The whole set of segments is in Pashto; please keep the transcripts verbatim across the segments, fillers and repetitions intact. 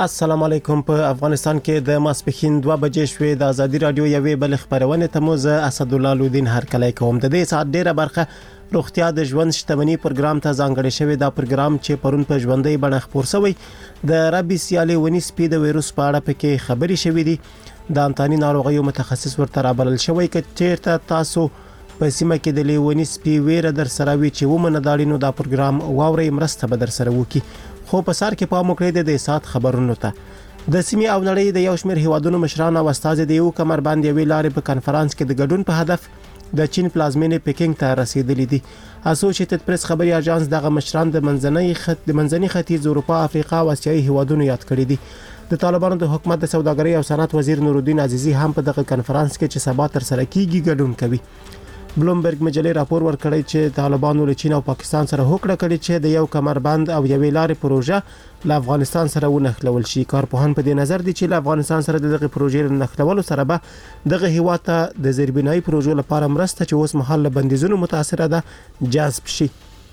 السلام علیکم. په افغانستان کې د ماسپښین دوه بجې شوې. د ازادي رادیو یوې بل خبرونه ته مو زه اسدالله لودین هرکلی کوم. د دې ساعت ډیره برخه روغتیا د ژوند شتمنۍ پروګرام ته ځانګړی شوی. دا پروګرام چې پرون په ژوندۍ بڼه خپور شوی د ربي سیالي ونیس پی د وایروس په اړه پکې خبري شوې دي. د انتاني ناروغیو متخصص ورته رابلل شوی چې چیرته تاسو په سیمه کې د لیونیس پی ویره در سره وی چې ومنه داړي نو دا پروګرام واوري مرسته به در سره وکي. خو په سر کې پام وکړئ د سات خبرونو ته. د سیمې او نړۍ د یو شمېر هیوادونو مشران او استازي د یو کمربند یوې لارې په کانفرنس کې د ګډون په هدف د چین پلازمینې پکینګ ته رسیدلي دي. اسوسییټډ پریس خبري اژانس دغه مشران د منځنۍ خط د منځنۍ ختیځ اروپا، افریقا او اسیایي هیوادونو یاد کړی دي. د طالبانو د حکومت د سوداګرۍ او صنعت وزیر نورالدین عزیزي هم په دغه کانفرنس کې چې سبا تر سره کیږي ګډون کوي. بلومبرګ مجلې راپور ورکړی چې طالبانو له چین او پاکستان سره هوکړه کړې چې د یو کمربند او یوې لارې پروژه له افغانستان سره ونښلول شي. کارپوهان په دې نظر دي چې له افغانستان سره دغه پروژې له نښلولو سره به دغه هیواد ته د زیربنایي پروژو لپاره مرسته چې اوس مهال له بندیزونو متاثره ده جذب شي.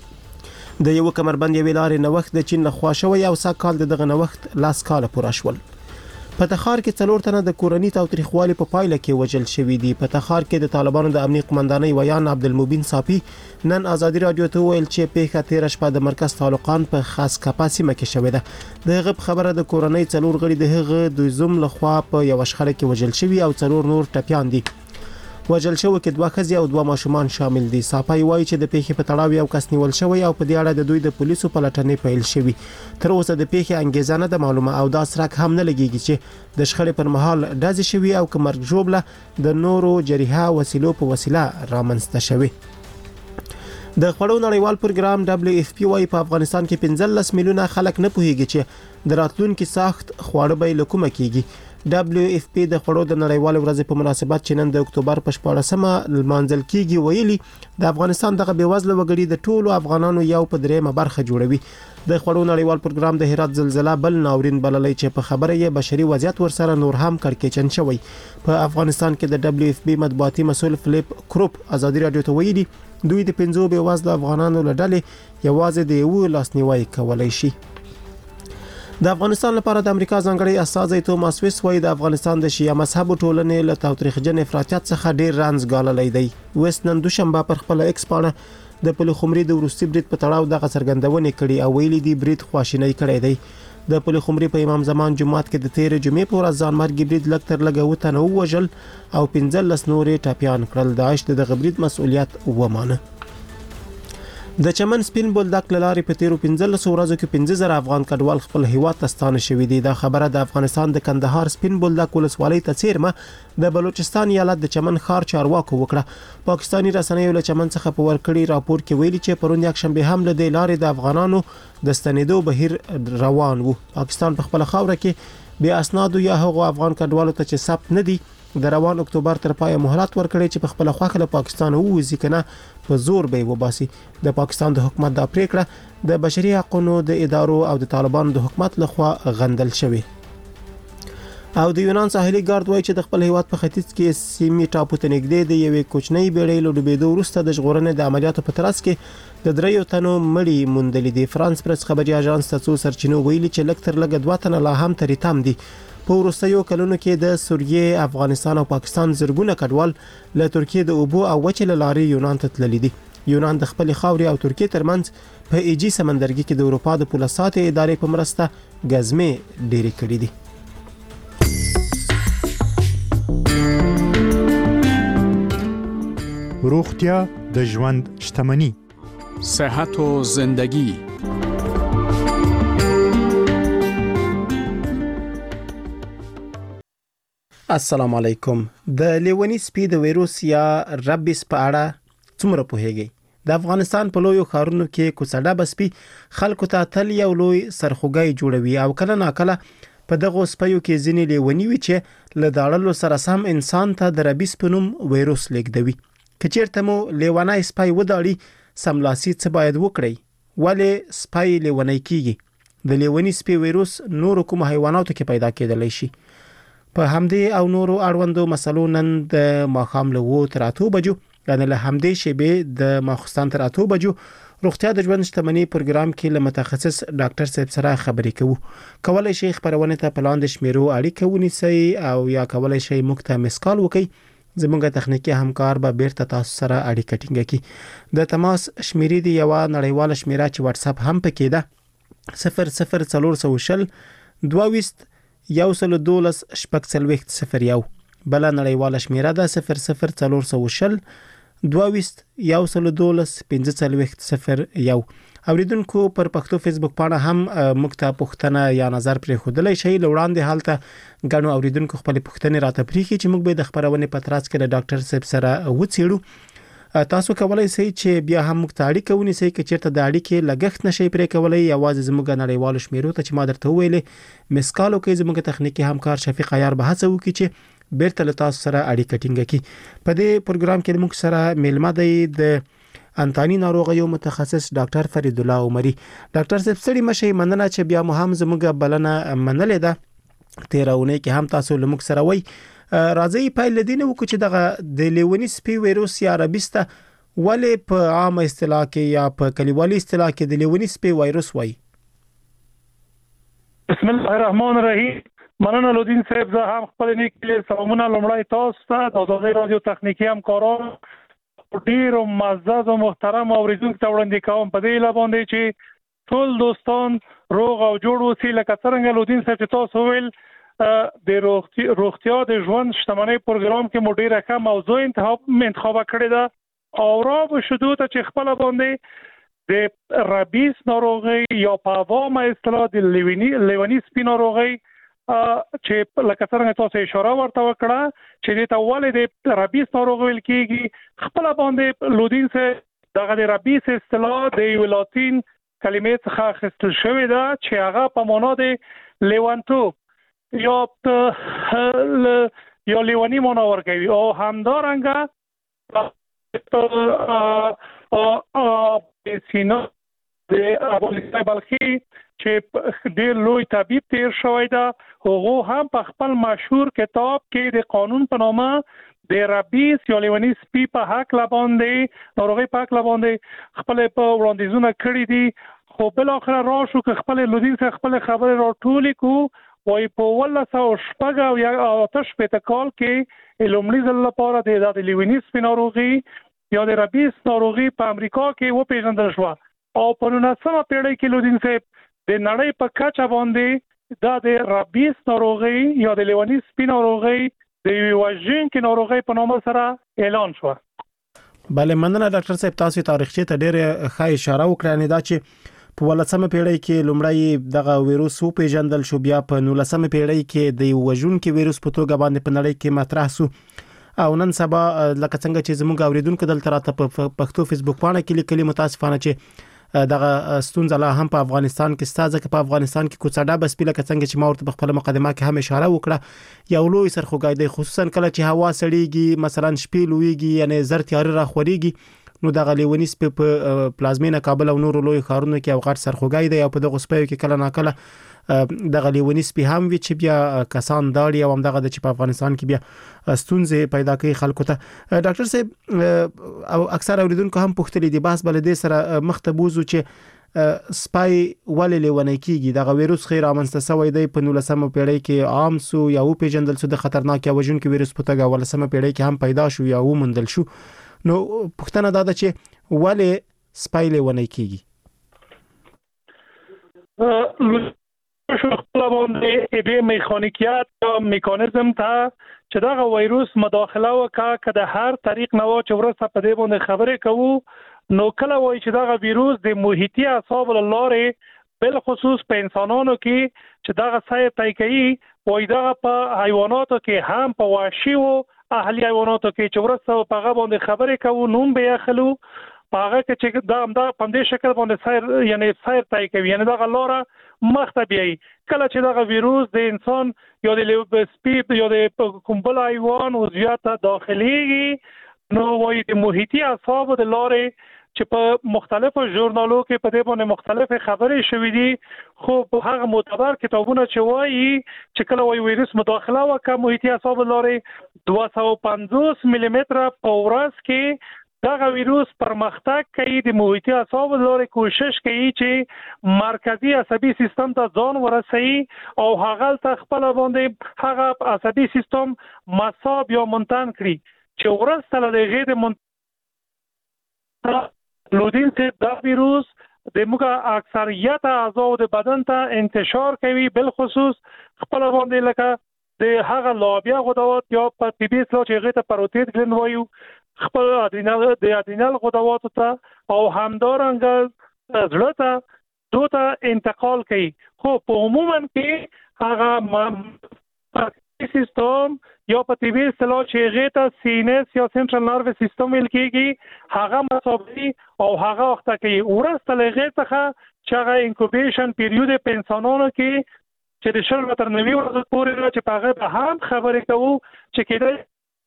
د یو کمربند یوې لارې نوښت د چین لخوا شوی او سږ کال د دغه نوښت لاس کاله پوره شول. په تخار کې څلور تنه د کورنۍ تاوتریخوالي په پایله کې وژل شوي دي. په تخار کې د طالبانو د امنیت قومندانۍ ویان عبدالمبین صافي نن ازادي رادیو ته ویل چې پیښه تیر شپه د مرکز تعلقان په خاص کپا سیمه کې شوې ده. د هغه خبره د کورنۍ څلور غړي د هغه د زوم لخوا په یو شخړه کې وژل شوي او څلور نور ټپیان دي. وژل شوی کې دوه ښځې او دوه ماشومان شامل دي. صافي وایي چې د پیښې په تړاو یو کس نیول شوی او په دې اړه د دوی د پولیسو پلټنې پیل شوی. تر اوسه د پیښې انګیزه نه ده معلومه او دا سرک هم نه لګیږي چې د شخړې پر مهال ډزې شوی او که مرګ ژوبله د نورو جریحه وسیلو په وسیله رامنځته شوی. د خړو نړیوال پروګرام دبليو اف پی وايي په افغانستان کې پنځلس میلیونه خلک نه پوهیږي چې د راتلونکي سخت خواړه به لکومه کیږي. دبليو اف پی د خړو د نړیوال ورځې په مناسبت چې نن د اکتوبر په شپاړسمه لمانځل کیږي ویلي د افغانستان دغه بیوزله وګړي د ټولو افغانانو یو په دریمه برخه جوړوي. د خړو نړیوال پروګرام د هرات زلزلہ بل ناورین بللی چې په خبره یې بشري وضعیت ورسره نور هم کړکېچن شوی. په افغانستان کې د دبليو اف پی مطبوعاتي مسؤل فلیپ کروپ ازادي رادیو ته ویلي دوی د پنځو بیوزله افغانانو له ډلې یوازې د یو لاسنیوي کولای شي. د افغانستان لپاره د امریکا ځانګړي استازی توماس ویس وایي د افغانستان د شیعه مذهب ټولنې له تاوتریخجن افراطیت څخه ډیر رنځ ګاللی دی. ویس نن دوشنبه پر خپل ایکس پاڼه د پلخمري د وروستي برید په تړاو دغه څرګندونې کړي او ویلي دی برید خواشینی کړی دی. د پلخمري په امام زمان جمعات کې د تیر جمعې په ورځ ځانمرګي برید لږ تر لږه اووه تنه ووژل او پنځلس نورې ټپیان کړل. داعش د دغه برید مسؤلیت ومانه. د چمن سپین بولدک لارې په تیرو پنځلس ورځو کې پنځه زره افغان کډوال خپل هیواد ته ستانه شوي دي. دا خبره د افغانستان د کندهار سپین بولدک ولسوالۍ ته څیرمه د بلوچستان ایالت د چمن ښار چارواکو وکړه. پاکستاني رسنیو له چمن څخه په ورکړي راپور کې ویلي چې پرون یکشنبه هم له دې لارې د افغانانو د ستنېدو بهیر روان وو. پاکستان په خپل خاوره کې بیا اسنادو یا هغو افغان کډوالو ته چې ثبت نه دي د روان اکتوبر تر پای مهلت ورکړي چې په خپل خوخه له پاکستان ووځي کنه په زور به وباسي. د پاکستان د حکومت د پریکړه د بشري حقوقو د ادارو او د طالبانو د حکومت لخوا غندل شوی. او د یونان ساحلي ګارد وایي چې د خپل هیواد په ختیځ کې سیمې ټاپو ته نږدې د یوې کوچنۍ بیړۍ له ډوبېدو وروسته د ژغورنې د عملیاتو په ترڅ کې د دریو تنو مړي موندلي دي. فرانس پریس خبري اژانس ته څو سرچینو ویلي چې لږ تر لږه دوه تنه لا هم ترې تم دي. په وروستیو کلونو کې د سوریې، افغانستان او پاکستان زرګونه کډوال له ترکیې د اوبو او وچې له لارې یونان ته تللي دي. یونان د خپل خاورې او ترکیې ترمنځ په ایجی سمندرګي کې د اروپا د پوله ساتي ادارې په مرسته ګزمې ډېرې کړې دي. روغتیا د ژوند شتمني. صحت و زندگی. السلام علیکم. د لیونیس پی د وایروس یا ربیس په اړه څومره پوهیږئ؟ د افغانستان په لویو ښارونو کې کوڅه بسپي خلکو ته تل یو لوی سرخوږی جوړوي او کله ناکله په دغه سپیو کې ځینې لیونی وي چې له داړلو سره سم انسان ته د ربیس په نوم وایروس لیږدوي. که چیرته مو لیونی سپی وداړي سملاسي څه باید وکړئ؟ ولې سپی لیونی کیږي؟ د لیونی سپی وایروس نور کوم حیواناتو کې پیدا کېدلی شي؟ په همدې او نورو اړوندو مسلو نن د ماښام له اووه تر اتو بجو یعنی له همدې شیبې د ماخستان تر اته بجو روغتیا د ژوند شتمنۍ پروګرام کې له متخصص ډاکټر صاحب سره خبرې کوو. کولای شي خبرونه ته په لاندې شمیرو اړیکه ونیسئ او یا کولای شي موږ ته مسکال وکړئ. زموږ تخنیکی همکار به بیرته تاسو سره اړیکه ټینګه کړي. د تماس شمیرې دی یو نړیواله شمیره چې واتس اپ هم پکې ده صفر صفر څلور سو شل دوه یو سل دولس شپږ څلوېښت صفر یو. بل نړیواله شمیره ده صفر صفر څلور سو شل دوه یو سل دولس پنځه څلوېښت صفر یو. اوریدونکو پر پښتو فیسبوک پاڼه هم موږ ته پوښتنه یا نظر پرې خودلای شي. لوړاندې حالت غنو اوریدونکو خپل پوښتنې راته پریخي چې موږ به د خبرونه په ترڅ کې د ډاکټر صاحب سره وڅېړو. تاسو کولای شئ چې بیا هم موږ ته اړیکه ونیسئ که چیرته د اړیکې لګښت نشي پرې کولای. یوازې زموږ نړیوالو شمیرو ته چې ما درته ویلې مسکالو کې زموږ تخنیکی همکار شفیق عیار به هڅه وکړي چې بیرته له تاسو سره اړیکه ټینګه کړي. په دې پروګرام کې موږ سره میلمه دی د انتانی ناروغیو متخصص ډاکټر فرید الله عمری. ډاکټر صاحب ستړي مشي مننه چې بیا مو هم زموږ بلنه منلې ده. تیرونه کې هم تاسو لمک سره وای راځي پایل دینه وکړو چې دغه د لیونی سپي وایروس یا ربیسته ولې په عام اصطلاح کې یا په کلیوالي اصطلاح کې د لیونی سپي وایروس وای. بسم الله الرحمن الرحیم. مننه لودین صاحب، زه هم خپل نیک سلامونه لومړی تاسو ته د آزادۍ رادیو تخنیکی همکارانو ډیر معزز او محترم اوریدونکو ته وړاندې کوم په دې لابندې چې ټول دوستان روغ او جوړ اوسئ. لکه څنګه لودین صاحب چې تاسو ویل د روغتیا د ژوند شتمنۍ پروګرام کې مو ډیره ښه موضوع انتخاب انتخاب کړې ده او را به شدو ته چې خپل باندې د ربیس ناروغي یا په عوامه اصطلاح د لیونی لیونی سپي ناروغي چې لکه څنګه تاسو اشاره ورته وکړه چې د ولې د ربیس ناروغي ویل کېږي. خپل باندې لودین څخه دغه د ربیس اصطلاح د یو لاتین کلمې څخه اخیستل شوې ده چې هغه په معنا د لیوانتوب یا یا لیونی معنا ورکوي او همدارنګه په سینا د ابوالفضل بلخي چې ډېر لوی طبيب تیر شوی دا هغه هم په خپل مشهور کتاب کې د قانون په نامه د ربیس یا لیونی سپي په حق لباندې ناروغي په حق لباندې خپل په وړاندیزونه کړی دي. خو بل اخر راشو که خپل لودین سره خپل خبره راټولې کو وای په ولله او شپږ او یا آتش په تکال کې لومړي ځل لپاره د لیونی سپي ناروغي یا د ربیس ناروغي په امریکا کې و پیژندل شو او په نولسمه پیړۍ کې لودین صاحب د نړۍ په کچه باندې دا د ربیس ناروغي یا د لیونی سپي ناروغي د وژونکې ناروغي په نوم سره اعلان شو. بله مننه ډاکټر صاحب، تاسو تاریخچه ته ډېر ښه اشاره وکړه. نه دا چې په ولسمه پیړۍ کې لومړی دغه وایروس و پیژندل شو، بیا په نولسمه پیړۍ کې د وژونکې وایروس په توګه باندې په نړۍ کې مطرح شو او نن سبا لکه څنګه چې زموږ اوریدونکو دلته راته په پښتو فیسبوک باندې کې لیکلي متاسفانه چې دغه ستونزه لا هم په افغانستان کې ستاسو کې په افغانستان کې کوڅډه بس پیله څنګه چې ما ورته په خپل مقدمه کې هم اشاره وکړه یو لوی سرخوږی دی، خصوصا کله چې هوا سړیږي مثلا شپې لویږي یعنی زر تیار را خوريږي نو دغه لیونی سپي په پلازمینه کابل او نور لوی ښارونو کې او غټ سرخوږی دی او په دغه سپیو کې کله ناکله دغه لیونی سپي هم وی چې بیا کسان داړي او هم دغه د چې په افغانستان کې بیا ستونزې پیدا کوي خلکو ته. ډاکټر صاحب او اکثر اوریدونکو هم پوښتنه دي بس بل دې سره مختبوزو چې سپای ولې لیونی کیږي. دغه وایروس خیر امنسته سوی دی په نولسمه پیړۍ کې عام سو یا و پیژندل سو د خطرناک یا وژونکي وایروس په توګه ولسمه پیړۍ کې هم پیدا شو یا و مندل شو. نو پوښتنه دا ده چې ولې سپای لیونی کیږي. شو خپل باندې د میخانیکیات یا میکانیزم ته چې دا وایروس مداخله وکړه که د هر طریق نو چې ورسته په دې باندې خبرې کوو نو کله وایي چې دا وایروس د محیطي اعصاب لارې بل خصوص په انسانانو کې چې دا سیر تای کوي وایي دا په حیواناتو کې هم په وحشي او اهلي حیواناتو کې چې ورسته په هغه باندې خبرې کوو نوم به اخلو په هغه کې چې دا هم دا په دې شکل باندې سیر یعنی سیر تای کوي یعنی دا لاره مخته بیایي. کله چې دغه وایروس د انسان یا د سپي یا د کوم بل حیوان عضویت ته داخليږي نو وایي د محیطي اعصابو د لارې چې په مختلفو ژورنالو کې په دې باندې مختلفه خبرې شوې دي خو په هغه معتبر کتابونه چې وایي چې کله وایي وایرس مداخله وکړي محیطي اعصاب لري دوه سوه او پنځوس ملي متره په ورځ کې دغه ویروس پرمختګ کوي د محیطي اعصاب لري کوشش کوي چې مرکزی عصبي سیستم ته ځان ورسوي او هغه ته خپل باندې هغه عصبي سیستم مصاب یا منتن کړي چې ورسته له دغه د من لودین ته دا ویروس د موږ اکثریت اعضاء د بدن ته انتشار کوي بل خصوص خپل باندې لکه د هغه لابیا غدوات یا په طبي اصطلاح چې هغه ته پروتید ګلند وایو خپل ادرینال د ادرینال غدوات ته او همدارنګه زړه ته دوته انتقال کوي خو په عموما کې هغه سیستم یا په طبي اصطلاح چې هغه ته سینس یا سنټرال نرvous سیستم ویل کېږي هغه مصابي او هغه وخت کې ورسته لغه څخه چې هغه انکوبیشن پیریود په انسانانو کې چې د شل تر نوي ورځې پورې چې په هغه هم خبرې کوو چې کېدای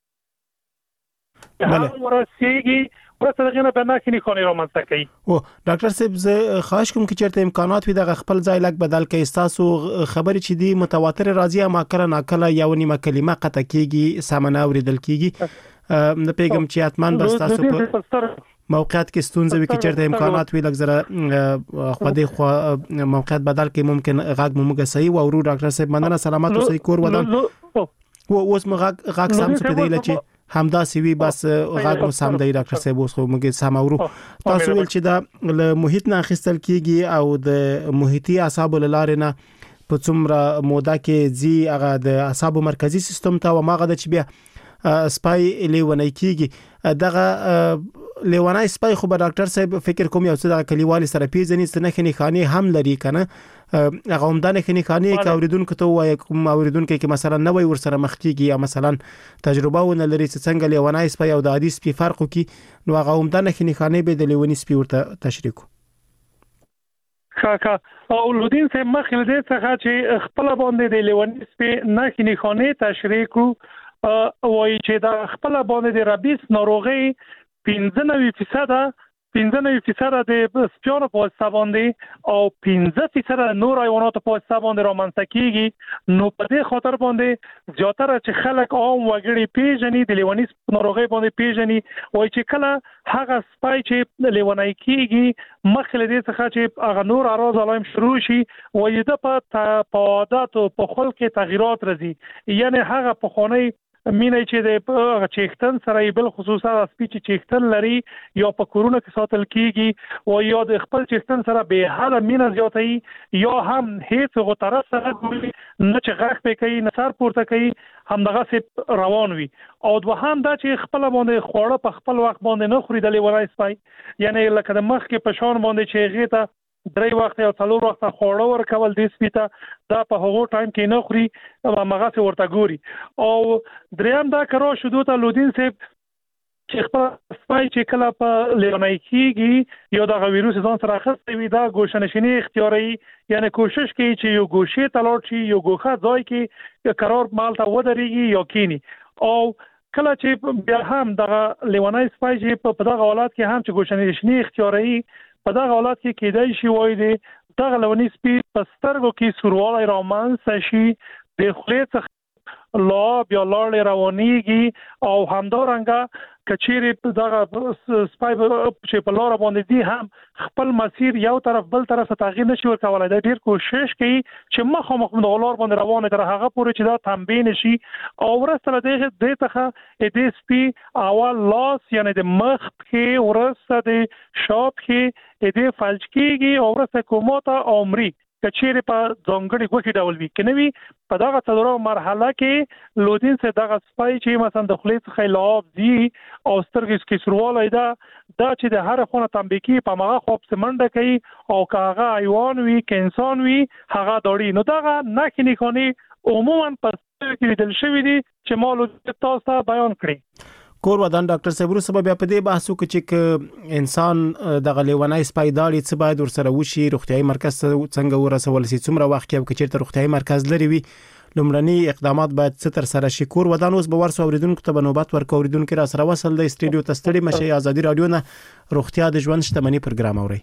بله ورسیږي ورسته دغه نه بنا کې خونی رومانسه کوي او ډاکټر صاحب زه خواهش کوم چې چیرته امکانات وي د خپل ځای لک بدل کې تاسو خبرې چې دی متواتر راځي ما کله ناکله یو نیمه کلمه قطع کیږي سمنه اوریدل کیږي نه پیغام چې اتمان بس تاسو په موقعیت کې ستونزې وي چې چیرته امکانات وي لږ زره خو دې خو موقعیت بدل کې ممکن غږ موږ صحیح او ورو ډاکټر صاحب مننه سلامات اوسئ کور ودان و اوس موږ غږ سم څه دی لچې همدا سی وی بس غږ مو سم دی ډاکټر صاحب اوس خو موږ سم اورو تاسو ویل چې دا له محیط نه اخیستل کیږي او د محیطي اعصاب لاره نه په څومره موده کې زی هغه د اعصاب مرکزی سیستم ته و ماغه د چې بیا سپای لیونی کیږي دغه لیونای سپای خو به ډاکټر صاحب فکر کوم یو څه د کلیوالي سره پیژنې څنګه خني خاني هم لري کنه هغه همدانه خني خاني کاوریدونکو ته وایي کوم اوریدونکو کې مثلا نوې ور سره مخ کیږي یا مثلا تجربه ونه لري چې څنګه لیونای سپای او د عادي سپي فرق کوي نو هغه همدانه خني خاني به د لیونی سپي ورته تشریح کو خاکا او لودین سه مخله دې څخه چې خپل باندې د لیونی سپي نه خني خاني تشریح کو وایي چې دا خپل باندې د ربیس ناروغي پنځه نوي فیصد پنځه نوي فیصد د سپیانو په واسطه باندې او پنځه فیصد نور حیوانات په واسطه باندې رامنځته کیږي نو په دې خاطر باندې زیاتره چې خلک عام وګړي پیژني د لیونی ناروغي باندې پیژني وایي چې کله هغه سپای چې لیونی کیږي مخله دې څخه چې هغه نور اراز علائم شروع شي وایي د په عادت او په خلق تغیرات راځي یعنی هغه په خوني مینه چې د چیختن سره بل خصوصا سپیچ چیختن لري یا په کورونه کې ساتل کیږي او یا د خپل چیختن سره به حاله مینه زیاتې یا هم هیڅ غوتره سره نه چې غږ پې کوي نه سر پورته کوي همدغه سي روان وي او دوهم دا چې خپل باندې خوړه په خپل وخت باندې نه خوري د لیونای سپای یعنی لکه د مخ کې په شان باندې چې هغه ته درې وخت او څلور وخت خوړه ورکول د سپیته دا په هغو ټایم کې نه خوري هغه څه ورته ګوري او دریم دا کرو شودو ته لودین صاحب چې خپل سپای چې کله په لیونای کېږي یو د ویروس ځان سره اخیستی وي دا ګوښنشینی اختیاري یعنی کوشش کوي چې یو ګوښه تلاړ شي یو ګوښه ځای کې قرار مال ته ودرېږي یا کینی او کله چې بیا هم د لیونای سپای چې په دغه حالت کې هم چې ګوښنشینی اختیاري په دغه حالت کې کېدای شي وای دی دغه لونی سپي په سترګو کې سوروالی رامنځته شي د خولې څخه لا بیا لاړې روانېږي او همدارنګه کچېرې دغه سپای چې په لاره باندې دی هم خپل مسیر یو طرف بل طرف ته تغییر نشي ورکولای دا ډیر کوشش کوي چې مخامخ د لار باندې روانه تر هغه پورې چې دا تنبیه نشي او ورسته دغه د ته د سپي اول لاس یعنی د مخ کې ورسته د شاپ کې د فلج کېږي او ورسته کوماته عمرې کچېرې په ځانګړي ګوښې ډول وي کنه وي په دغه څلورمه مرحله کې لودین سه دغه سپای چې مثلا د خولې څخه لعاب دي او سترګې کې سروالی دا دا چې د هر خونه تنبیکی په مغه خوب سمنډه کوي او کاغه حیوان وي که انسان وي هغه داړي نو دغه نخې نښانې عموما په کې لیدل شوي دي چې ما تاسو ته بیان کړي کور ودان ډاکټر صاحب سبب په دې بحثو کې چې انسان د غلیونای سپایداري څه باید ورسره وشي روغتيایي مرکز څنګه ورسول شي څومره وخت کې چې روغتيایي مرکز لري وي لومړني اقدامات باید څه تر سره شي. کور ودان اوس به ورسو اوریدونکو ته به نوبت ورکو. اوریدونکو را سره وصل د استودیو ته ستړي مشي. ازادي رادیو نه روغتیا د ژوند شتمني پروګرام اوري.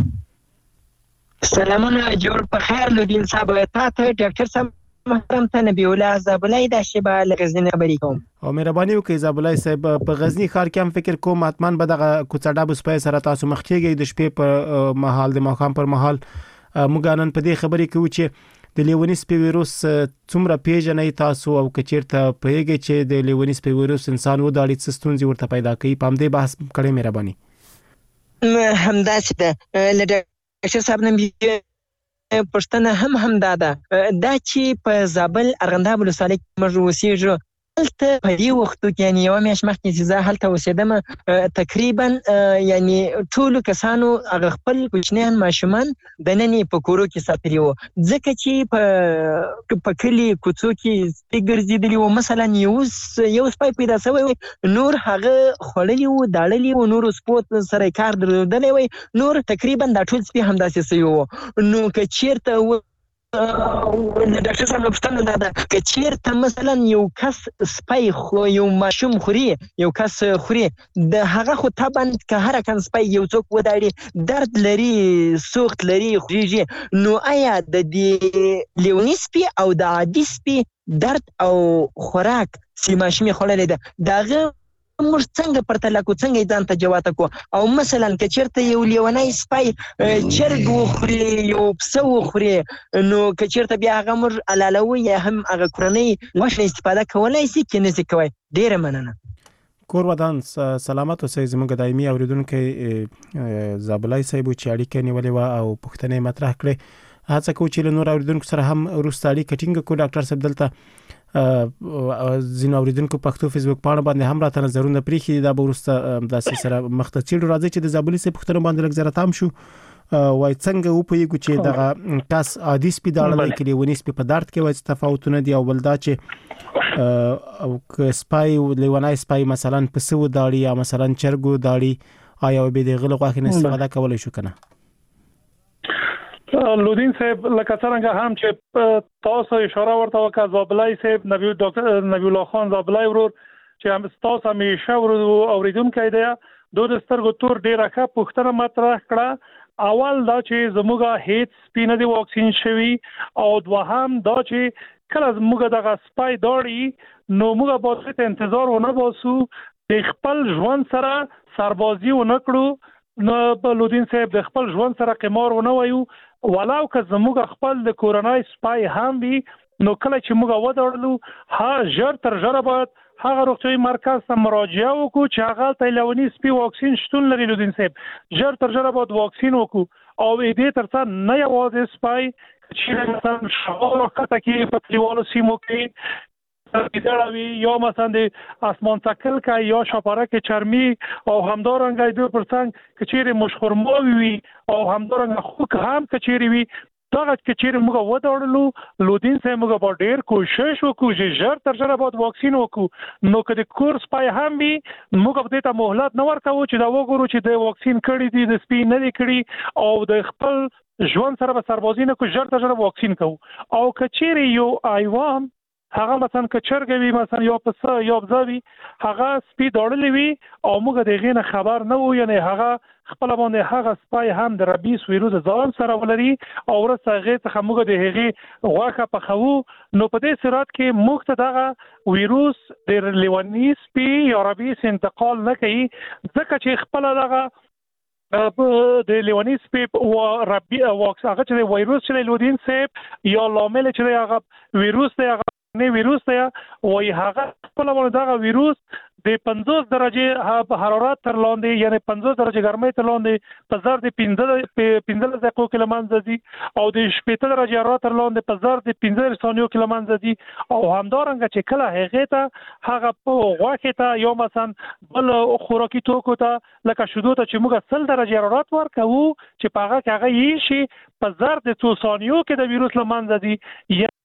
سلامونه جوړ په خیر لودین صاحب. تاسو ډاکټر صاحب محترم ته نبی الله زابلای د شبا لغزنی خبرې کوم. او مهرباني وکړئ زابلای صاحب، په غزنی ښار کې هم فکر کوم اتمان به دغه کوڅه ډاب سپای سره تاسو مخ کېږئ د شپې په محل د ماښام پر محل. موږ نن په دې خبرې کوو چې د لیونی سپي ویروس څومره پیژنئ تاسو او کچیرته پوهیږئ چې د لیونی سپي ویروس انسان وداړي څه ستونزې ورته پیدا کوي. په همدې بحث کړئ مهرباني. همداسې ده له ډاکټر صاحب نه پوښتنه هم همدا ده دا چې په زابل ارغنداب ولسوالۍ کې موږ اوسېږو. هلته په دې وختو کې یعنې یوه میاشت مخکې چې زه هلته اوسېدم تقریبا یعنې ټولو کسانو هغه خپل کوچنیان ماشومان دننې په کورو کې ساتلي وو، ځکه چې په په کلي کوڅو کې سپي ګرځېدلي وو. مثلا یو یو سپی پیدا شوی وی، نور هغه خوړلي وو، داړلي وو، نورو سپو سره یې کار درلودلی وی، نور تقریبا دا ټول سپي همداسې شوي وو. نو که چېرته ډاکټر صاحب پوښتنه دا ده که چېرته مثلا یو کس سپی خو یو ماشوم خوري، یو کس خوري، د هغه خو طبعا که هر کن سپی یو څوک وداړي درد لري، سوخت لري، خوريږي. نو آیا د دې لیوني سپي او د عادي سپي درد او خوراک چې ماشوم یې خوړلی ده د هغه موږ څنګه پرتله کړو، څنګه یې ځان ته جواته کړو؟ او مثلا که چېرته یو لیونی سپی چرګ وخوري، یو پسه وخوري، نو که چېرته بیا هغه موږ حلالوو یا هم هغه کورنۍ غوښه استفاده کولی شي که نه شي کوی؟ ډېره مننه. کور ودان سلامت اوسئ. زموږ دایمي اوریدونکی زابلای صاحب چې اړیکه نیولې وه او پوښتنې مطرح کړې. هڅه کوو چې له نور اوریدونکو سره هم وروسته اړیکه ټینګه کړو. ډاکټر صاحب دلته ځینو اوریدونکو پښتو فیسبوک پاڼه باندې هم راته نظرونه پرېښي، دا به وروسته داسې سره مخته څېړو. راځئ چې د زابلي صاحب پوښتنو باندې لږ زره تام شو. وایي څنګه وپوهېږو چې دغه کس عادي سپي داړلی که لیوني سپي په درد کې وایي څه تفاوتونه دي؟ او بل دا چې که سپی لیونی سپی مثلا پسه وداړي یا مثلا چرګ وداړي آیا بیا د هغه له غوښې نه استفاده کولی شو که نه؟ لودین صاحب لکه څرنګه هم چې تاسو اشاره ورته وکړه زابلای صاحب نبی ډاکټر نبی الله خان زابلای ورور چې هم تاسو همیشه اوریدونکی دی دوی د سترګو تور ډېره ښه پوښتنه مطرح کړه. اول دا چې زموږ هیڅ سپي نه دی واکسین شوي، او دوهم دا چې کله زموږ دغه سپی داړي نو موږ باید ته انتظار ونه باسو، د خپل ژوند سره سربازي ونه کړو. نو په لودین صاحب د خپل ژوند سره قمار ونه وایو، ولو که زموږ خپل د کورنۍ سپی هم وي، نو کله چې موږ وداړلو ها ژر تر ژره باید هغه روغتیايي مرکز ته مراجعه وکړو چې هغه ته لیوني سپي واکسین شتون لري. لودین صاحب ژر تر ژره باید واکسین وکړو. او دې تر څنګ نه یوازې سپی چې مثلا شغال وخته کې په کلیوالو سیمو کې بیداړوي یا مثلا د اسمان څکل کوي یا شاپرک چرمي، او همدارنګه دوی پر څنګ که چیرې مشخورماوي وي او همدارنګه خوک هم که چیرې وي، دغه که چیرې موږ وداړلو لودین صاحب موږ به ډېر کوشش وکړو چې ژر تر ژره باید واکسین وکړو. نو که د کور سپی هم وي موږ به دې ته مهلت نه ورکوو چې دا وګورو چې د واکسین کړي دي د سپي نه دي کړي، او د خپل ژوند سره به سربازي نه کړو، ژر تر ژره واکسین کوو. او که چیرې یو حیوان هغه مثلا که چرګ وي مثلا یا پسه یا بزه وي هغه سپي داړلی وي او موږ د هغې نه خبر نه وو، یعنې هغه خپله باندې هغه سپی هم د ربیس ویروس ځان سره ولري او وروسته هغې څخه موږ د هغې غوښه پخوو. نو په دې صورت کې موږ ته دغه ویروس د لیوني سپي یا ربیس انتقال نه کوي، ځکه چې خپله دغه د لیوني سپي ربي واکس هغه چې ویروس چې لودین صاحب یا لامل چې هغه ویروس دی هغه نه ویروس دی وایي هغه خپله باندې دغه ویروس د پنځوس درجې حرارت تر لاندې یعنې پنځوس درجې ګرمۍ تر لاندې په ظرف د پنځلس دقیقو کې له منځه ځي، او د شپېته درجې حرارت تر لاندې په ظرف د پنځه ثانیو کې له منځه ځي. او همدارنګه چې کله هغې ته هغه په غوښې ته یا مثلا بل خوراکي توکو ته لکه شیدو ته چې موږ سل درجې حرارت ورکوو چې په هغه کې هغه یې شي په ظرف د څو ثانیو کې د ویروس له منځه ځي، یا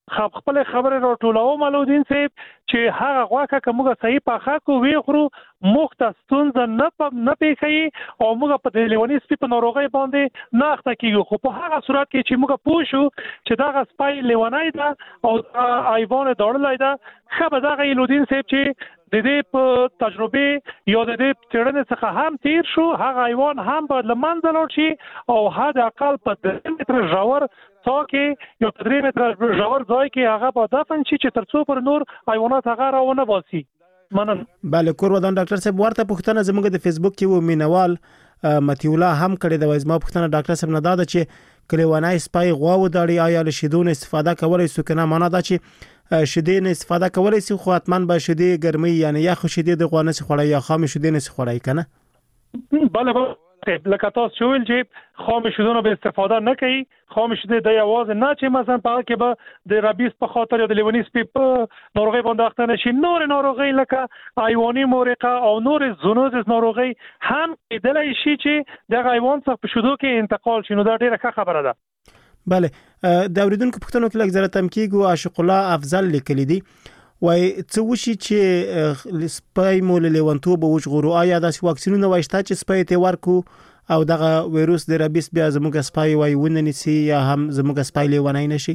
خپل خبره راټولو مالودین صاحب چې هغه غواکه کومه صحیح پاخه کو وی خورو مختستون نه نه پیخي او موږ په لیونی سپي په ناروغي باندې نه اخته کیږو خو په هغه صورت کې چې موږ پوښو چې دا سپای لیونای دا او ایوان دړلای دا خبر دا غیلودین صاحب چې د دې په تجربه یا د دې چړنې څخه هم تیر شو هغه ایوان هم په لمنځه لاړ شي او حد اقل په درې متر ژور تا کې یو درې متر ژور ځای کې هغه په دفن شي چې ترڅو پر نور حیوانات هغه راونه باسي. مننه. بله کور ودان ډاکټر صاحب ورته پوښتنه زموږ د فیسبوک کې و مینوال متیولا هم کړی د وایزما پوښتنه ډاکټر صاحب نه دا چې کلیوانای سپای غوا وداړي آیا له شیدون استفاده کولای سو کنه معنا دا چې شیدې نه استفاده کولای سي خو حتمان به شیدې ګرمي یعنی یا خو شیدې د غوانه سي خوړای یا خام شیدې نه سي خوړای کنه. بله بله لکه تاسو شویل چې خام شیدونه به استفاده نه کوي خام شیدې د یوازې نه چې مثلا په کې به د ربیس په خاطر یا د لیونی سپي په ناروغي باندې اخته نشي نور ناروغي لکه ایواني مورقه او نور زونوزس ناروغي هم کېدلای شي چې د حیوان څخه په شیدو کې انتقال شي نو دا ډیره ښه خبره ده. بله د اوریدونکو پوښتنو کې لږ زره تم کیږي عاشق الله افضل لیکلی دی وای څه وشي چې سپای مول لیونتوب او وژغورو آیا د واکسینونو واشته چې سپای ته ورکو او دغه وایروس د ربیس بیا زموږ سپای وای وننسي یا هم زموږ سپای لیونای نشي.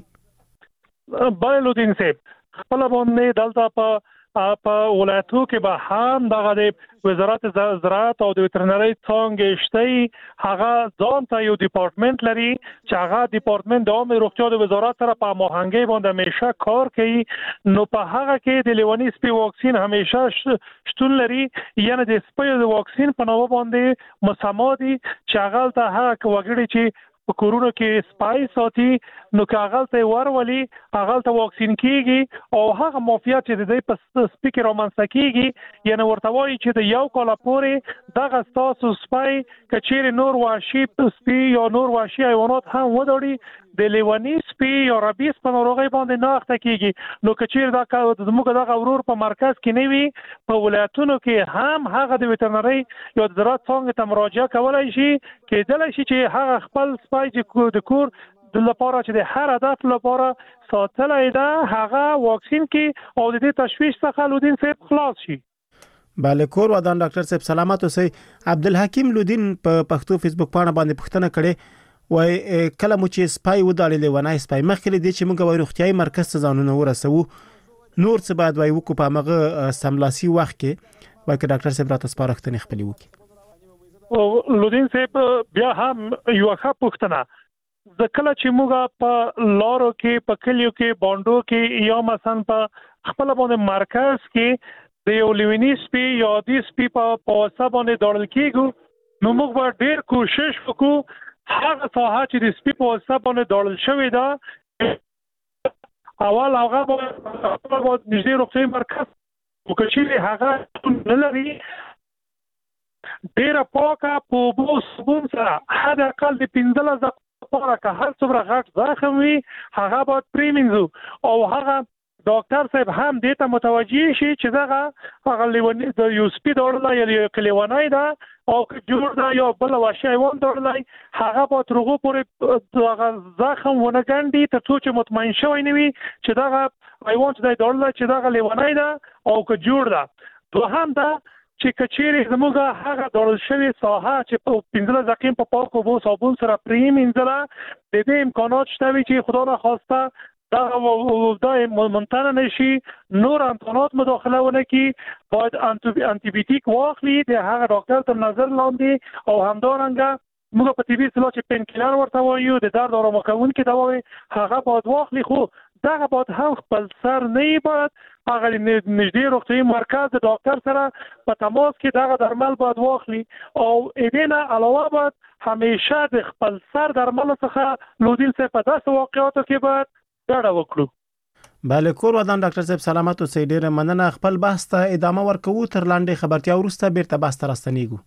بایلودین صاحب خپل باندې دلته په په ولایتو کې به هم دغه د وزارت زراعت او د وترنري څنګه شته هغه ځان ته یو ډپارټمنټ لري چې هغه ډپارټمنټ د عامه روغتیا د وزارت سره په هماهنګي باندې همیشه کار کوي نو په هغه کې د لیونی سپي واکسین همیشه شتون لري یعنی د سپي د واکسین په نوو باندې مسامادي چې هغه ته هغه وګړي چې په کورونو کې سپای ساتي نو کاغذ ته ورولي هغه ته واکسین کیږي او هغه موفیات چې د دې په سپیکر رومانس کیږي یعنی ورته وایي چې د یو کال پورې دغه تاسو سپای کچیر نور واشي سپي یا نور واشي حیوانات هم ودوړي د لیونی سپي یا ربیس په ناروغي باندې نه اخته کیږي نو کچیر دا زموږ دغه ورور په مرکز کې نه وي په ولایتونو کې هم هغه د وترنري یا د زراعت څنګه ته مراجعه کولای شي کېدلای شي چې هغه خپل سپای د کور د لپاره چې د هر هدف لپاره ساتلای دا هغه واکسین کې او د دې تشویش څخه لودین صاحب خلاص شي. بله کور ودان ډاکټر صاحب سلامات اوسئ. عبدالحکیم لودین په پښتو فیسبوک باندې باندې پوښتنه کړې وای کله مو چې سپای وداړي لیونای سپای مخکې دې چې موږ وای روغتيایي مرکز ته ځانونه ورسو نور څه بعد وای وکړو په مغه سملاسي وخت کې وای که ډاکټر صاحب راته سپارښتنه خپلې وکړي. لودین صاحب بیا هم یو ښه پوښتنه د کله چې موږ په لارو کې په کلیو کې باندو کې یا مثلا په خپل باندې مرکز کې د یو لیونی سپي یا د سپي په پوسه باندې دړل کېږو نو موږ به ډېر کوشش وکړو هغه ساحه چې د سپي په واسطه باندې دړل شوې ده اول هغه په نږدې روغتیايي مرکز وکړي هغه نه لري ډېر پاکه په اوبو صابون سره حد اقل د پنځلس دقیقو لپاره که هر څومره غټ زخم وي هغه باید پرېمنځو او هغه ډاکټر صاحب هم دې ته متوجه شي چې دغه هغه لیونی د یو سپي دړل یا یو کلیوانای ده او جوړ دا یو بل واشي حیوان دړلای هغه په ترغو پورې دغه زخم ونه ګنډي ته څو چې مطمئن شوی نه وي چې دغه حیوان چې دړلای چې دغه لیونای ده او که جوړ ده دوهم دا چې کچېره زموږه هغه دړل شوی ساحه چې په پنځه دقیقې په پاکو بو صابون سره پرېمنځله د دې امکانات شته چې خدای نه خواسته دا دای منتنه نشي نور امکانات مداخله ونه کی باید انتی بیوتیک واخلي د هغه ډاکټر تر نظر لاندې او همدارنګه موږ په طبي اصطلاح چې پین کیلر ورته وایو د درد آرام کوونکي دوا هغه باید واخلي خو دغه باید هم خپل سر نه باید هغه نږدې روغتیايي مرکز د ډاکټر سره په تماس کې دغه درمل باید واخلي او اېدنه علاوه باید همیشه د خپل سر درمل څخه لودین څخه په داسې واقعاتو کې باید ډاډه وکړو. بله کور ودان ډاکټر صاحب سلامات اوسئ. ډیره مننه. خپل بحث ته ادامه ورکوو تر لاندې خبرتیا وروسته بیرته بحث ته راستنیږو.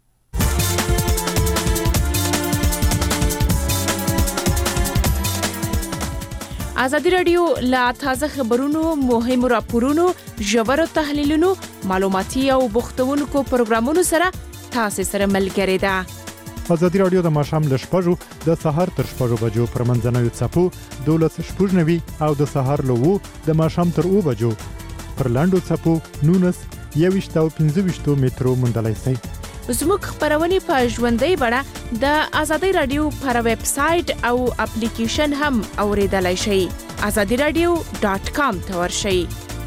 ازادي رادیو لا تازه خبرونو مهمو راپورونو ژورو تحلیلونو معلوماتي او بوختونکو پروګرامونو سره تاسو سره ملګری ده. ازادي راډیو د ماښام له شپږو د سهار تر شپږو بجو پر منځنوي څپو دولس شپږ نوي او د سهار له اوو د ماښام تر اوو بجو پر لاندو څپو نولس یوویشت او پنځه ویشت مترو موندلی شئ. زموږ خبرونه په ژوندۍ بڼه د ازادي راډیو پر ویب سټ او اپلیکیشن هم اوریدلای شئ. ازادي راډیو ډاٹ کام ته ورشئ.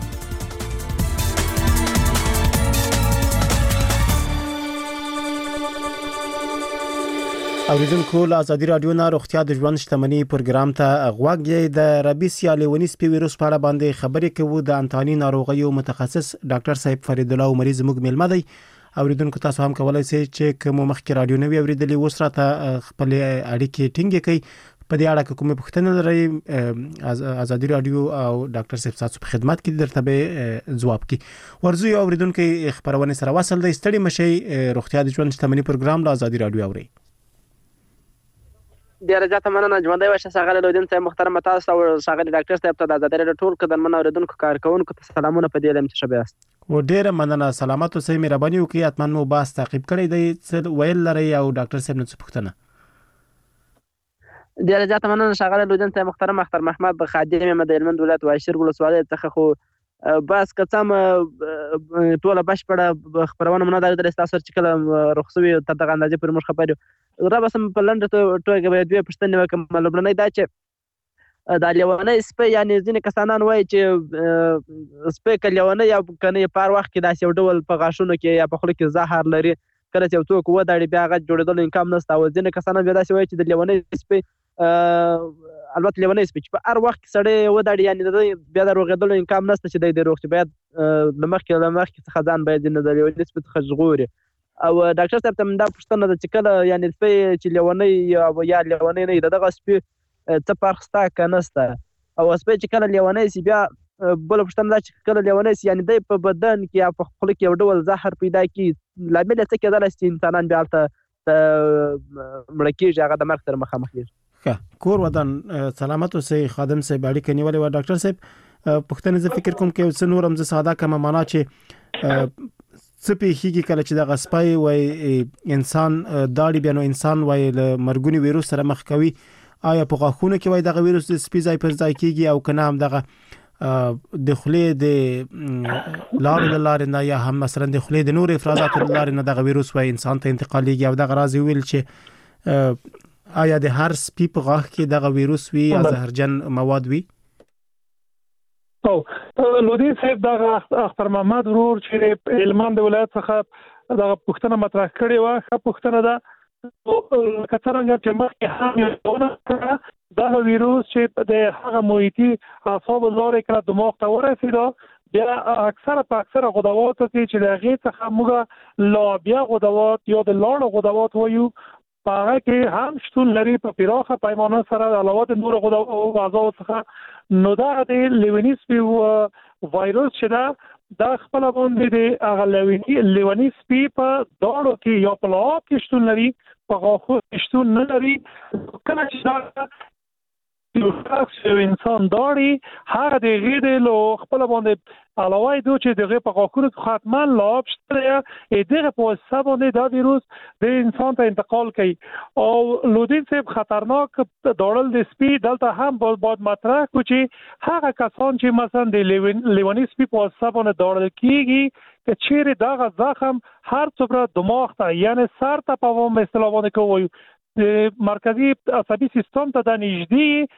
اوریدونکو له ازادي راډیو نه روغتیا د ژوند شتمنۍ پروګرام ته غوږ یې. د ربیس یا لیونی سپي ویروس په اړه باندې خبرې کوو. د انتاني ناروغیو متخصص ډاکټر صاحب فرید الله عمري زموږ میلمه دی. اوریدونکو تاسو هم کولای شئ چې کوم مخکې راډیو نه وي اوریدلې اوس راته خپل اړیکې ټینګې کړئ. په دې اړه کومه پوښتنه لرئ ازادي راډیو او ډاکټر صاحب تاسو په خدمت کې درته به ځواب کړي. ورزو یو اوریدونکو خبرونه سره وصل دی. ستړي مشي. روغتیا د ژوند شتمنۍ پروګرام له ازادي راډیو اوري. ډیره زیاته مننه. ژوندۍ وشه ښاغلی لودین صاحب، محترم تاسو او ښاغلی ډاکټر صاحب ته د ازادي راډیو ټول قدرمن اوریدونکو کارکوونکو ته سلامونه په دې لم چې ښه یاست. و ډیره مننه. سلامات اوسئ. مهرباني وکړئ اتمن مو باس تعقیب کړئ دی څه ویل لري او ډاکټر صاحب نو څه پوښتنه. ډیره زیاته مننه ښاغلی لودین صاحب. محترم اختر محمد خادم یم د هلمند ولایت واشیر ولسوالۍ څخه. خو بس که څه هم ټوله بشپړه خپرونه مو نه ده لیدلې، ستاسو چې کله رخصت وي تر دغه اندازې پورې موږ خبرې رابه سم په لنډه توګه به دوه پوښتنې وکړم. لومړنۍ دا چې دا لیونی سپی یعنې ځینې کسانان وایي چې سپی که لیونی یا که نه په هر وخت کې داسې یو ډول په غاښونو کې یا په خوله کې زهر لري، کله چې یو څوک وداړي بیا هغه جوړېدلو امکان نشته. او ځینې کسانان بیا داسې وایي چې د لیونی سپی البته لیونی سپی چې په هر وخت کې سړی وداړي یعنې بیا د روغېدلو امکان نشته چې دی د روغ چې باید له مخکې له مخکې څخه ځان باید ځینې د لیوني سپي څخه ژغوري. او ډاکټر صاحب ته دا پوښتنه ده چې کله یعنې سپی چې لیونی یا لیونی نه وي د دغه سپي څه فرق شته که نشته؟ او سپی چې کله لیونی سي بیا بله پوښتنه دا چې کله لیونی سي یعنې دی په بدن کې یا په خوله کې یو ډول زهر پیدا کړي، لامل یې څه کېدلی چې انسانان بیا هلته مړه کېږي، هغه د مرګ سره مخامخ کېږي. ښه کور ودان سلامت اوسئ. خادم صاحب اړیکه نیولې وه. ډاکټر صاحب پوښتنې زه فکر کوم کې څه نور هم زه ساده کړم، معنا چې څه پیښیږي کله چې دغه سپی وای انسان داړي بیا نو انسان وای له مرګوني ویروس سره مخ کوي. آیا په غاښونو کې وای دغه ویروس د سپي ځای پر ځای کېږي او که نه هم دغه د خولې د لارو له لارې نه یا هم مثلا د خولې د نورو افرازاتو له لارې نه دغه ویروس وای انسان ته انتقالېږي؟ او دغه راز ویل چې آیا د هر سپي په غاښ کې دغه ویروس وي یا زهرجن مواد وي؟ او لودین صاحب دغه اختر محمد ورور چې هلمند ولایت څخه دغه پوښتنه مطرح کړې وه، ښه پوښتنه ده. لکه څرنګه چې مخکې هم یادونه کړه دغه ویروس چې د هغه محیطي اعصابو لارې کله دماغ ته ورسېده بیا اکثره په اکثره غدواتو کې چې د هغې څخه موږ لابیا غدوات یا د لاړو غدوات وایو په هغه کې هم شتون لري په پراخه پیمانه سره علاوه د نورو غداو څخه. نو دغه د لیونی سپي وایروس چې ده دا خپله باندې د هغه لیونی سپي په داړو کې یا په لعاب کې شتون لري، په غاښو کې شتون نه لري. کله چې دا یو شخص یو انسان داړي هغه د هغې د له خپله باندې علاوه دو چې د هغې په غاښونو کې حتما لعاب شته دی، دغه په واسطه باندې دا ویروس د انسان ته انتقال کوي. او لودین صاحب خطرناک داړل د سپي دلته هم باید مطرح کړو چې هغه کسان چې مثلا د لیوني سپي په واسطه باندې داړل کېږي که چیرې دغه زخم هر څومره دماغ ته یعنې سر ته په عوام اصطلاح باندې کوو د مرکزي عصبي سیستم ته د نږدې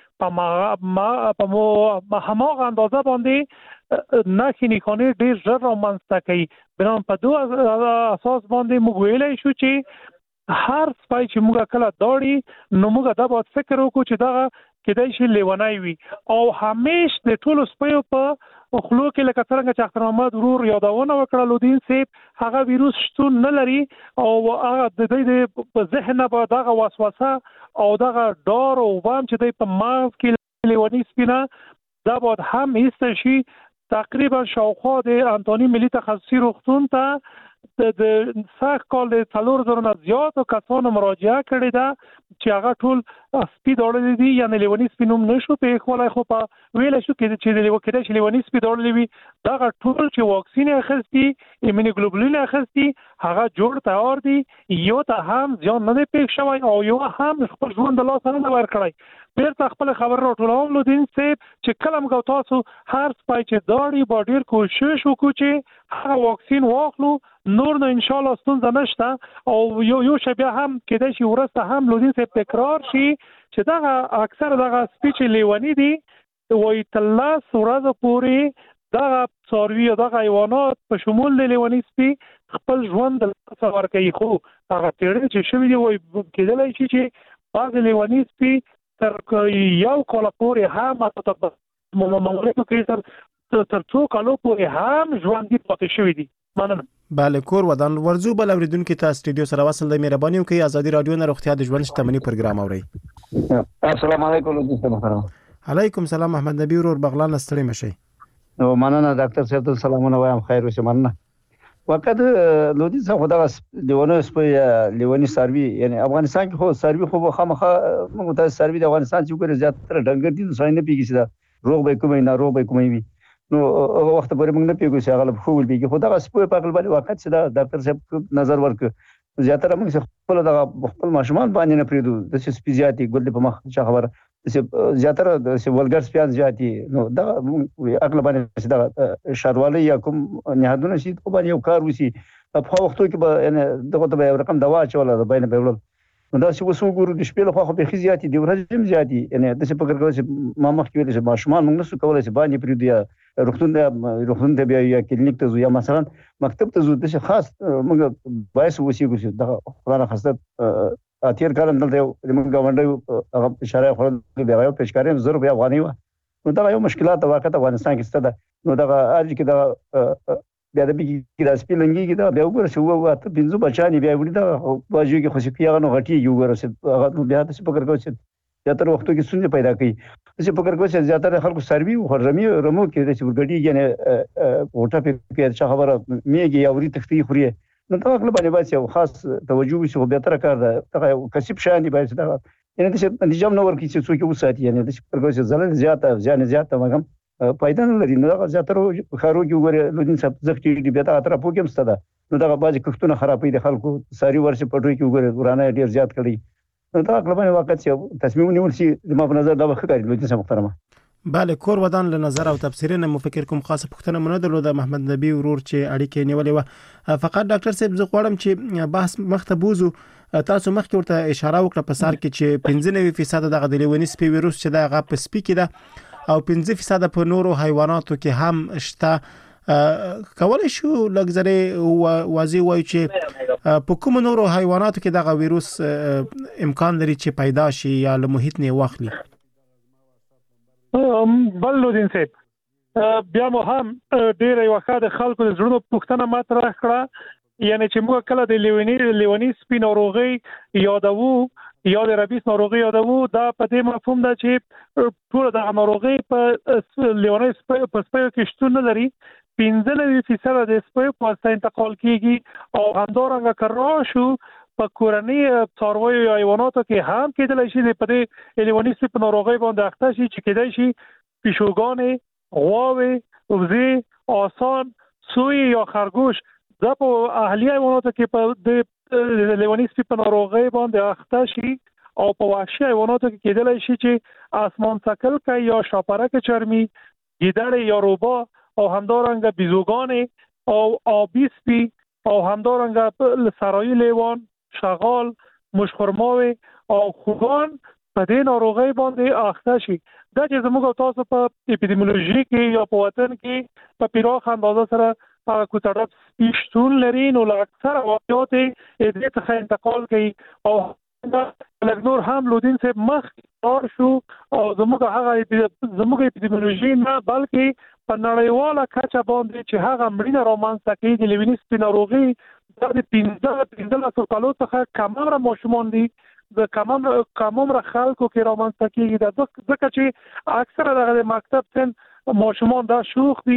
په هماغه اندازه باندې نښې نښانې ډېر ژر رامنځته کوي. بنابراین په دو اساس باندې موږ ویلی شو چې هر سپی چې موږ کله داړي نو موږ دا باید فکر وکړو چې دغه کېدای شي لیونی وي. او همیش د ټولو سپیو په خلو کې لکه څرنګه چې اختر محمد ورور یادونه وکړه لودین صاحب هغه ویروس شتون نه لري او هغه د دوی په ذهن نه به دغه وسوسه او دغه ډار او وهم چې دوی په مغز کې لیونی سپي نه دا باید هم ایسته شي. تقریبا شاوخوا د انتوني ملي تخصصي روغتون ته د سږ کال د څلور زره نه زیاتو کسانو مراجعه کړې ده چې هغه ټول سپي دړلې دي یا لیونی سپي نوم نشو په خولای خو په ویل شو کې چې د لیو کې چې لیونی سپي دړلې وي دا ټول چې واکسین اخستي ایمونوګلوبولین اخستي هغه جوړ تیار دي یو ته هم ځان نه پېښ شوی او یو هم خپل ژوند د لاس نه ورکړی بیرته خپل خبر راټولوم نو دین سه چې کلم غو تاسو هر سپای چې داړي با ډیر کوشش وکړو چې هغه واکسین واخلو نور نو ان شاء الله ستونزه نشته او یو یو شبيه هم کېدای شي ورسته هم لودین سه تکرار شي چې دا اکثر دغه سپیچ لیونی دي وای تلاس ورځ پوری دغه څاروي دغه حیوانات په شمول لیونی سپي خپل ژوند د څور کوي خو هغه تیرې چې شوی دی وای کېدای شي چې باز لیونی سپي تر یو کال پورې هم تاسو مملکت کې تر تر څو کالو پورې هم ژوند دي پاتې شوی دي مننه. بله کور ودان ورزو بل اوریدونکو ته استودیو سره وصل د مهرباني وکي ازادي رادیو نه روغتیا د ژوند شتمنۍ پروګرام اوري. السلام علیکم دوستان محترم. علیکم سلام احمد نبی ورور بغلان ستړي مشي. نو مننه ډاکټر صاحب سلامونه وایم خیر اوسه مننه. وقت لودي څه خدا لیونی سپي لیونی سروي یعنی افغانستان کې خو سروي خو خامخا موږ ته سروي د افغانستان چې ګره زیاتره ډنګر دي ځای نه پیږي چې روغ به کومې نه روغ به کومې وي نو وخت پورې موږ نه پیږو چې هغه خو ول پیږي خو دا سپي په خپل باندې وخت چې دا ډاکټر صاحب نظر ورک زیاتره موږ خپل د خپل ماشومان باندې نه پریدو د سپي زیاتي ګل په مخ څه خبره چې زیاتره د ولګر سپیان زیاتي نو دا عقل باندې دا شاروالي یا کوم نهادونه شي په باندې یو کار وسی په وختو کې به یعنی دغه ته رقم دوا چوله د بینه په ول نو دا چې وسو ګورو د شپې له خوا په خزياتي دی ورځم زیاتي یعنی د څه فکر کوي چې ما مخ کې ویل چې ماشومان موږ نسو کولای چې باندې پریدو یا روغتون روغتون ته بیا یا کلینیک ته یا مثلا مکتب ته زو د خاص موږ بایس وسی ګورو د قرآن خاصه اتیر کارم دلته موږ غونډه هغه اشاره خو د بیاو پېشکاریم زر بیا افغاني و نو دا یو مشکلات واقعا افغانستان کې ستده نو دا اج کې دا بیا د بیګي کې د سپیلنګي کې دا بیا وګور شو وته بنځو بچانی بیا وړي دا واجو کې خوشي کیغه نو غټي یو ګور چې هغه بیا د فکر کوي چې زیاتره وختو کې سنې پیدا کوي چې فکر کوي چې زیاتره خلکو سروي او رمي رمو کې چې ورګړي یعنی وټه په کې څه خبره میږي یا وري تختی خوري نو دا خپل باندې باید یو خاص توجه وشي به تر کار دا کسب شان دی باید دا یعنی د نظام نور کې چې څوک وساتي یعنی د فکر کوي چې زلل زیاته ځان زیاته مګم پایدار نه لري نو دا زیاتره خارو کې وګوره لودین صاحب زختی دی بیا تر پوګم ستده نو دا بعضی کښتونه خرابې دي خلکو ساری ورسې پټوي کې وګوره ورانه ډیر زیات کړی نو دا خپل باندې واقعیت یو تصمیم نیول شي د ما په نظر دا وخت لودین صاحب محترمه. بله کور ودان له نظر او تفسیر نه مفکر کوم خاصه پښتنه مونږ درلوده محمد نبی ورور چې اړیکې نیولې و فقط ډاکټر صاحب زه غواړم چې بحث مخته بوزو تاسو مخکې ورته اشاره وکړه په سر کې چې پنځه نوي فیصد دغه د لیونی سپي ویروس چې دا غا په سپي کې ده او پنځه فیصد په نورو حیواناتو کې هم شته کولای شو لګزره واضح وایي چې په کوم نورو حیواناتو کې دغه ویروس امکان لري چې پیدا شي یا له محیط نه واخلي. بل لودین صاحب بیا مو هم ډیر یو ښه د خلکو د زړونو پوښتنه مطرح کړه یعنی چې موږ کله د لیونی لیونی سپي ناروغي یادوو یا د ربیس ناروغي یادوو دا په دې مفهوم ده چې ټول د ناروغي په لیونی سپي په سپي کې شتون نه لري پنځه نوي فیصد د سپي په واسطه انتقال کیږي او همدارنګه کرا شو په کورنۍ څارویو یا حیواناتو کې هم کېدلی شي په دې لیونی سپي په ناروغۍ باندې اخته شي چې کېدای شي پیشوګانې، غواوې، وزې، آسان، سوی یا خرگوش دا په اهلي حیواناتو کې په دې لیونی سپي په ناروغۍ باندې اخته شي او په وحشي حیواناتو کې کېدلی شي چې اسمان څکلکی یا شاپرک چرمي، ګیدړې یا روبا او همدارنګه بیزوګانې او آبي سپي او همدارنګه سرایي لیوان، شغال، مشخورماوي او خوګان په دې ناروغۍ باندې اخته شي. دا چې زموږ تاسو په اپیډیمیولوژي کې یا په وطن کې په پراخ اندازه سره هغه کوڅړب سپي شتون لري نو له اکثره واقعات یې دې څخه انتقال کوي او لږ نور هم لودین صاحب مخ کار شو او زموږ هغه زموږ اپیډیمیولوژي نه بلکې په نړیواله کچه باندې چې هغه مړینه رامنځته کوي د لیونی سپي ناروغي دا د پنځه پنځلسو کالو څخه کمره ماشومان دي د کمم کمم را خلکو کې رامنځته کیږي دا ځکه چې اکثره د مکتب سن ماشومان دا شوخ دي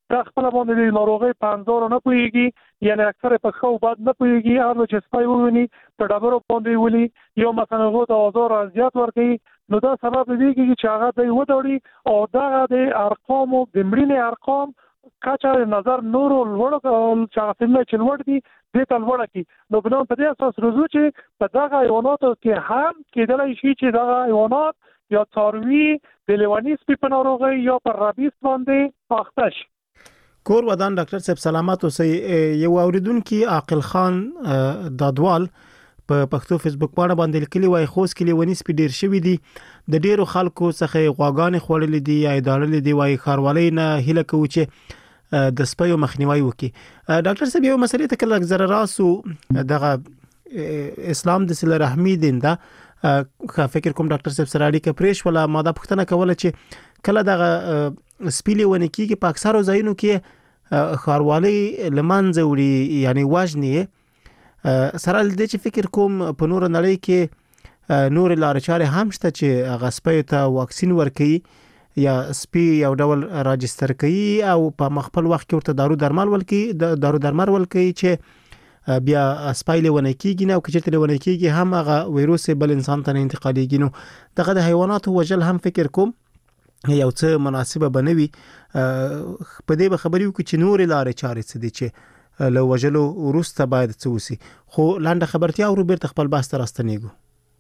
دا خپل باندې د ناروغي په انځور نه پويږي یعنی اکثر په خو بد نه پويږي هغه چې سپای وونی په ډبرو باندې ولي یو مثلا غو د اوزار ازیات ورکي نو دا سبب دی چې هغه د ودوړي او دا د ارقام د مړینې ارقام کاچا نظر نور لوړ چې هغه څنګه چې لوړ دي د تلوړ کی نو بنو په دې اساس روزو چې په دغه حیواناتو کې هم کېدلای شي چې دغه حیوانات یا څاروي د لیوانی سپي په ناروغي یا پر رابیس باندې اخته شي. کور ودان ډاکټر صاحب سلامات اوسئ. یو اوریدونکو عاقل خان دادوال په پښتو فیسبوک باندې باندې لیکلی وای خوست کې لیونی سپي ډیر شوی دي د ډیرو خلکو څخه غواګانې خوړلې دي یا ادارلې دي وای خاروالۍ نه هله کوي چې د سپیو مخنیوي وکړي. ډاکټر صاحب یو مسلې ته کله زره راسو دغه اسلام د صله رحمی دین دا فکر کوم ډاکټر صاحب سره اړیکه پریش ولا ماده پښتنه کوله چې کله دغه سپیلې ونی کیږي په اکثرو ځایونو کې خاروالۍ لمنځه وړي یعنی واجنی سره د چې فکر کوم په نور نړۍ کې نور لارې چارې هم شته چې هغه سپي ته واکسین ورکړي یا سپي یو ډول راجستر کړي او په مخفل وخت کې ورته دارو درمل ورکړي د دارو درمل ورکړي چې بیا سپي لونه کیږي نو چې تل ونه کیږي هم هغه وایروس بل انسان ته انتقالېږي نو دغه د حیواناتو وجل هم فکر کوم یو څه مناسبه بنوي په دې به خبرې وکړي چې نور لارې چارې څه دي چې لو وجلو ورسته باید څه وسی خو لاندې خبرتیا ورو بیرته خپل باس ته راستنیږو.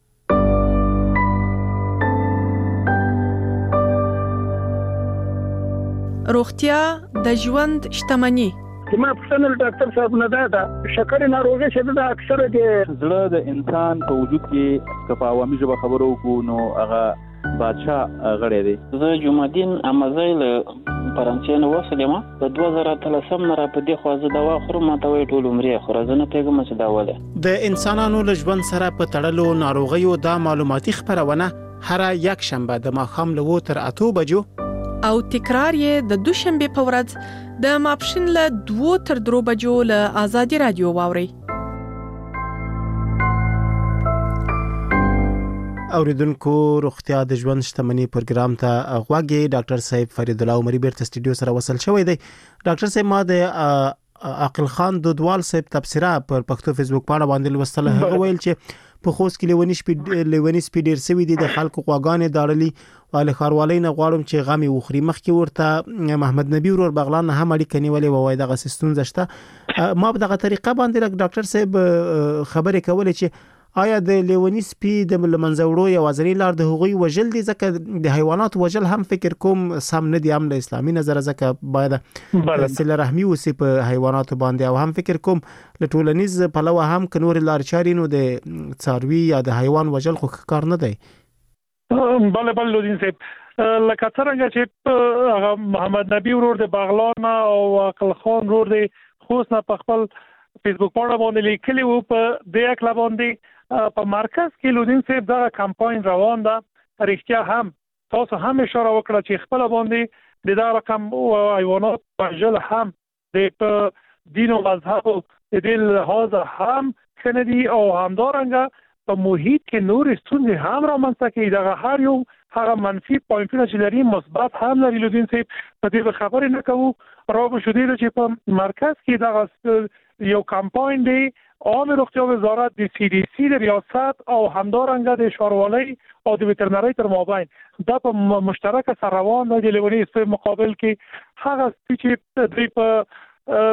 روغتیا د ژوند شتمني. ما پښتنه ډاکټر صاحب نه دا شکر ناروغي شته د اکثره د زړه د انسان په وجود کې کفا عوامي ژبه خبرو کو نو هغه بادشاہ غړې دي. زه جمعدین امازایل فرانسې نو وسلم په دوه زره اتلسم نه را په دې خوازه دوا خورم ماته وی ټول عمرې خورزنه پیغام چې دا وله د انسانانو له ژوند سره په تړلو ناروغیو دا معلوماتي خبرونه هر یک شنبه د ماخام له تر اته بجو او تکرار یې د دوشنبه په ورځ د ماپښین له دوه تر درو بجو له آزادي رادیو واوري. اوریدونکو روغتیا د ژوند شتمني پروګرام ته غواګي ډاکټر صاحب فرید الله عمری بیرته سټډیو سره وصل شوی دی. ډاکټر صاحب ما د عاقل خان دودوال صاحب تبصره پر پښتو فیسبوک باندې باندې وستله هغه ویل چې په خوست کې لیونی سپی لیونی سپی ډیر سوي دي د خلکو غواګانې داړلي والي خاروالۍ نه غواړم چې غامي وخري مخکې ورته محمد نبی ورور بغلان هم اړیکه نیولې وای دغه سیستم زشته ما په دغه طریقه باندې ډاکټر صاحب خبرې کولې چې آیا د لیونی سپی د منځوړو یا وزري لار د حقوقي وجل دي ځکه د حیوانات وجل هم فکر کوم سم نه دی هم له اسلامي نظر ځکه باید صله رحمی وسی په حیوانات باندې او هم فکر کوم له ټولنیز پلوه هم کنور لار چارینو د څاروي یا د حیوان وجل خو کار نه دی. بله بله لودین صاحب لکه څنګه چې محمد نبی ورور د بغلان او عاقل خان ورور د خوست نه په خپل فیسبوک باندې لیکلی وو په دې اکلا باندې په مرکز کې لودین صاحب دا کمپاین روان ده. رښتیا هم تاسو هم اشاره وکړه چې خپل باندې د دا رقم حیوانات وژل هم د دین او مذهب د دې لحاظ هم خندي او همدارنګه په محیط کې نور ستونزې هم رامنځته کوي. دغه هر یو هغه منفي پوینټونه چې لري مثبت هم لري. لودین صاحب په دې خبرې نه کوو را به شو چې په مرکز کې دغه یو کمپاین دی عام روغتیا وزارت د سی دی سی د ریاست او همدارنګه د ښاروالۍ او د وترنرۍ تر مابین دا په مشترک سره روان دی. د لیونی سپي مقابل کې هغه سپي چې دوی په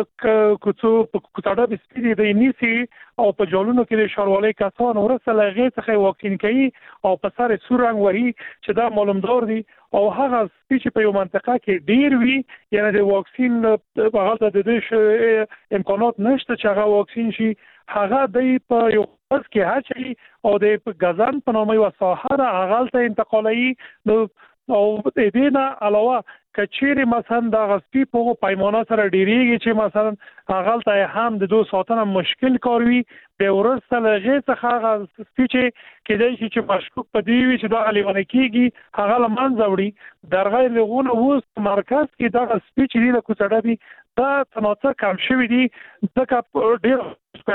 کوڅو په کوټاډه د سپي د نیسی او په جالونو کې د ښاروالۍ کسان ورسره لغې څخه واکسین کوي او په سر سورنګ وهي چې دا معلومدار دي او هغه سپي چې په یو منطقه کې ډیر وي یعنی د واکسین په حالت د دې امکانات نشته چې هغه واکسین شي هغه د په یو پس کې هڅي او د غزان په نامه یو ساحه د هغه ته انتقالي نو او د دې نه علاوه کچېری مثلا د غسپی په پیمانه سره ډیریږي چې مثلا هغه ته هم د دوه ساعتونو مشکل کاروي به ورسته لږه څخه هغه سپی چې کېدای شي چې مشکوک پدې وي چې دا لیونه کیږي هغه لمنځه وړي درغه لغونه وس مرکز کې دا سپی چې د کوڅړه دا تناڅر کم شوی دی ځکه ډیر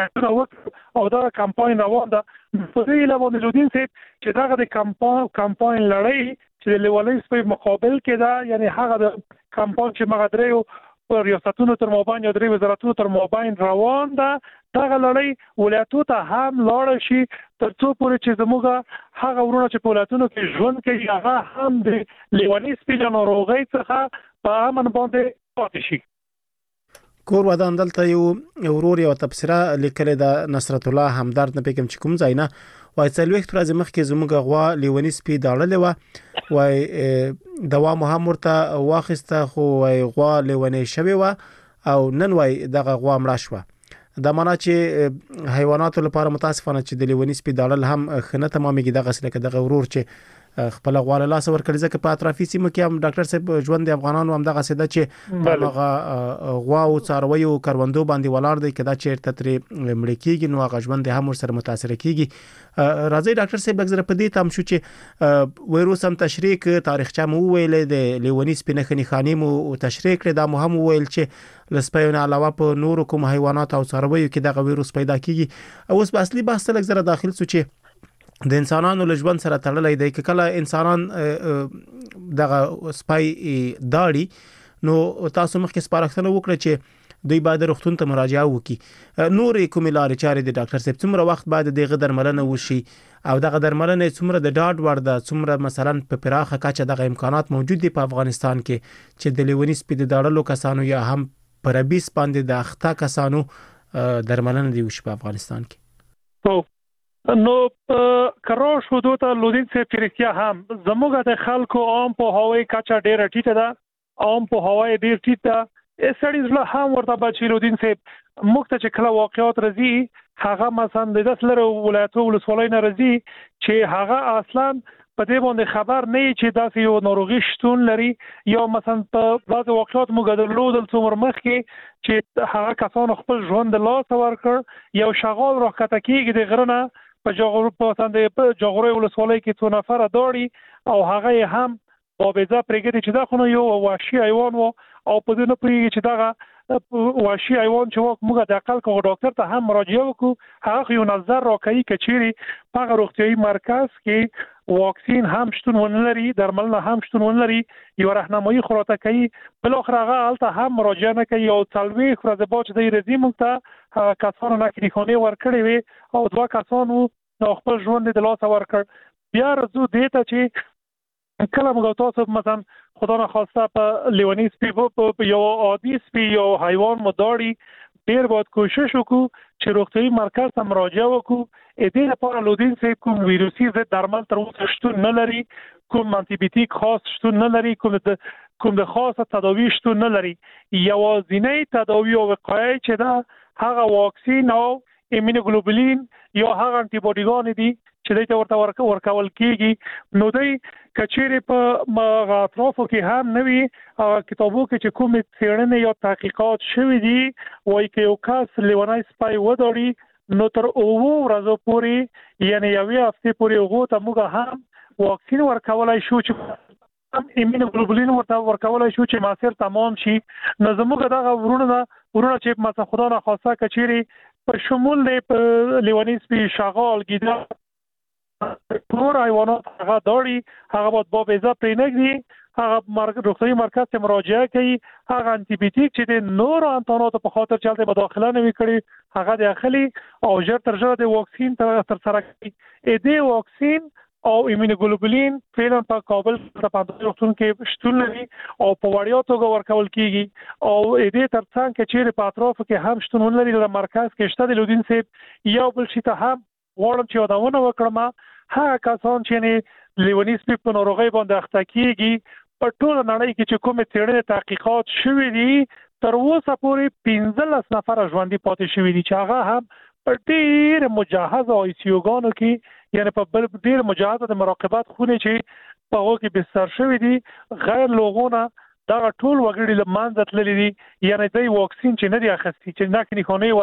او دا کمپاین روان ده. په دې لاره د لودین صاحب چې دا د کمپاین کمپاین لړۍ چې د لیونی سپي مقابل کې دا یعنی هغه د کمپاین چې مغدریو درې ریاستونو تر مابین یا درې وزارتونو تر مابین روان ده. دغه لړۍ ولایتونو ته هم لاړ شي تر څو پورې چې زموږ هغه ورونه چې په ولایتونو کې ژوند کوي هغه هم د لیونی سپي له ناروغۍ څخه په امن باندې پاتې شي. کور ودان دلته یو ورور یو تبصره لیکلې ده نصرت الله همدرد نه پکم چې کوم ځای نه وای څلويخت ورځې مخکې زموږ غوا لیونی سپي داړلې و وای دوا مو هم ورته واخیسته خو وای غوا لیونی شوی و او نن وای دغه غوا مړه شو. دا معنا چې حیواناتو لپاره متاسفانه چې د لیونی سپي داړل هم خنه تمامېږي دغه سره کې دغه ورور چې خپل غواړه لاس ورکړي ځکه په اطرافي سیمو کې هم ډاکټر صاحب ژوند د افغانانو هم دغه سده چې هغه غوا او څاروي او کروندو باندې ولاړ دی کدا چې ترې مړ کېږي نو هغه ژوند هم سره متاثر کېږي. راځي ډاکټر صاحب بغزر په دې تام شو چې وایروس هم تشریح ک تاریخچه مو ویلې د لیونی سپینه خني خاني مو تشریح کړ دا مهم ویل چې لسپیونه علاوه په نور کوم حیوانات او څاروي کې دغه وایروس پیدا کیږي. اوس په اصلي بحث لږ زره داخل سو چې د انسانانو له ژوند سره تړلې دی چې کله انسانان دغه سپای داړي نو تاسو مخکې سپارښتنه وکړه چې دوی باید روغتون ته مراجعه وکړي. نور کومې لارې چارې د ډاکټر صاحب څومره وخت بعد دغه درملنه وشي او دغه درملنه څومره د ډاډ وړ ده څومره مثلا په پراخه کچه دغه امکانات موجود دي په افغانستان کې چې د لیونی سپي د داړلو کسانو یا هم پر بیس باندې د اخته کسانو درملنه دی وشي په افغانستان کې. نو کروش حدود لودین سے فرستیا هم زموږ د خلکو عام په هوای کچا ډیر ټیټه ده عام په هوای ډیر ټیټه ده سړي زله هم ورته بچی لودین سے مخته چې کله واقعیت راځي هغه مثلا د داسلر ولایتو ولسوالۍ نه راځي چې هغه اصلا په دې باندې خبر نه چې داسې یو ناروغي شتون لري یا مثلا په بعض واقعیت موږ درلودل څومره مخکې چې هغه کسان خپل ژوند له لاس ورکړ یو شغال راکته کېږي د غرنه په جغور په سند په جغوري ولسوالۍ کې څو نفر داړي او هغه هم بابېزه پرېږدي چې دا خو یو وحشي حیوان وو او په دې نه پرېږي چې دغه وحشي حیوان چې موږ د عقل کو ډاکټر ته هم مراجعه وکړو هغه یو نظر راکړي کچيري په روغتيایي مرکز کې واکسین هم شتون ونلري درملنه هم شتون ونلري یو راهنمایي خراته کوي بل اخر هغه الته هم مراجعه نه کوي او څلوي خرازه باج د رزيم ته کسانو نه کړي خوني ورکړي وي او دوا کسانو خپل ژوند د لاس ورکړ. بیا رزو دیته چې کله موږ تاسو مثلا خدا نه خواسته په لیونی سپي په یو عادي سپي یو حیوان مداري ډیر باید کوشش وکړو چې روغتيایي مرکز ته مراجعه وکړو. اې دې لپاره لودین سي کوم ویروسي ضد درمل تر اوسه شتون نه لري کوم انټي بیوټیک خاص شتون نه لري کوم د کوم د خاصه تداوی شتون نه لري. یوازینی تداوی او وقایه چې دا هغه واکسین او ایمونوګلوبولین یا هغه انټي باډیګان دي چې دوی ته ورته ورکول کیږي نو دوی کچېره په اطرافو کې هم نوي کتابو کې چې کوم څېړنې یا تحقیقات شوي دي وایي چې یو کس لیونی سپای وداړي نو تر اوو ورځو پورې یعنی یوې هفتې پورې هغه ته موږ هم واکسین ورکولای شو چې ایمونوګلوبولین ورته ورکولای شو چې ماسیر تمام شي. نو زموږ دغه ورونه ورونه چې مثلا خدا نه خواسته کچېره په شمول د لیونی سپي شغال ګیدړ ټول حیوانات هغه داړي هغه باید بابېزه پرې نږدي هغه مرکز روغتيایي مرکز ته مراجعه کوي هغه انټي بیوټیک چې د نور انتاناتو په خاطر چلته به داخله نه وي کړی هغه د اخلي او ژر تر ژره د واکسین تر سره کوي. اې دې واکسین او ایمونوګلوبولین فعلا په کابل په پاندوي روغتون کې شتون لري او په وړیا توګه ورکول کیږي او اې دې ترڅنګ کې چې په اطرافو کې هم شتون لري د مرکز کې شته د لودین سي یو بل شي ته هم وړم چې یادونه وکړم هغه کسان چې لیونی سپي په ناروغۍ باندې اخته کیږي په ټول نړۍ کې چې کوم څېړنې تحقیقات شوي دي تر اوسه پورې پنځلس نفر ژوندي پاتې شوي دي چې هغه هم په ډېر مجهز آی سی یو ګانو کې یعنی په ډېر مجهز د مراقبت خونې چې په هغو کې بستر شوي دي غیر لوغونه دا ټول وګړي له منځه تللي دي یعنی دوی واکسین چې نه دي اخیستي چې ناکې خونې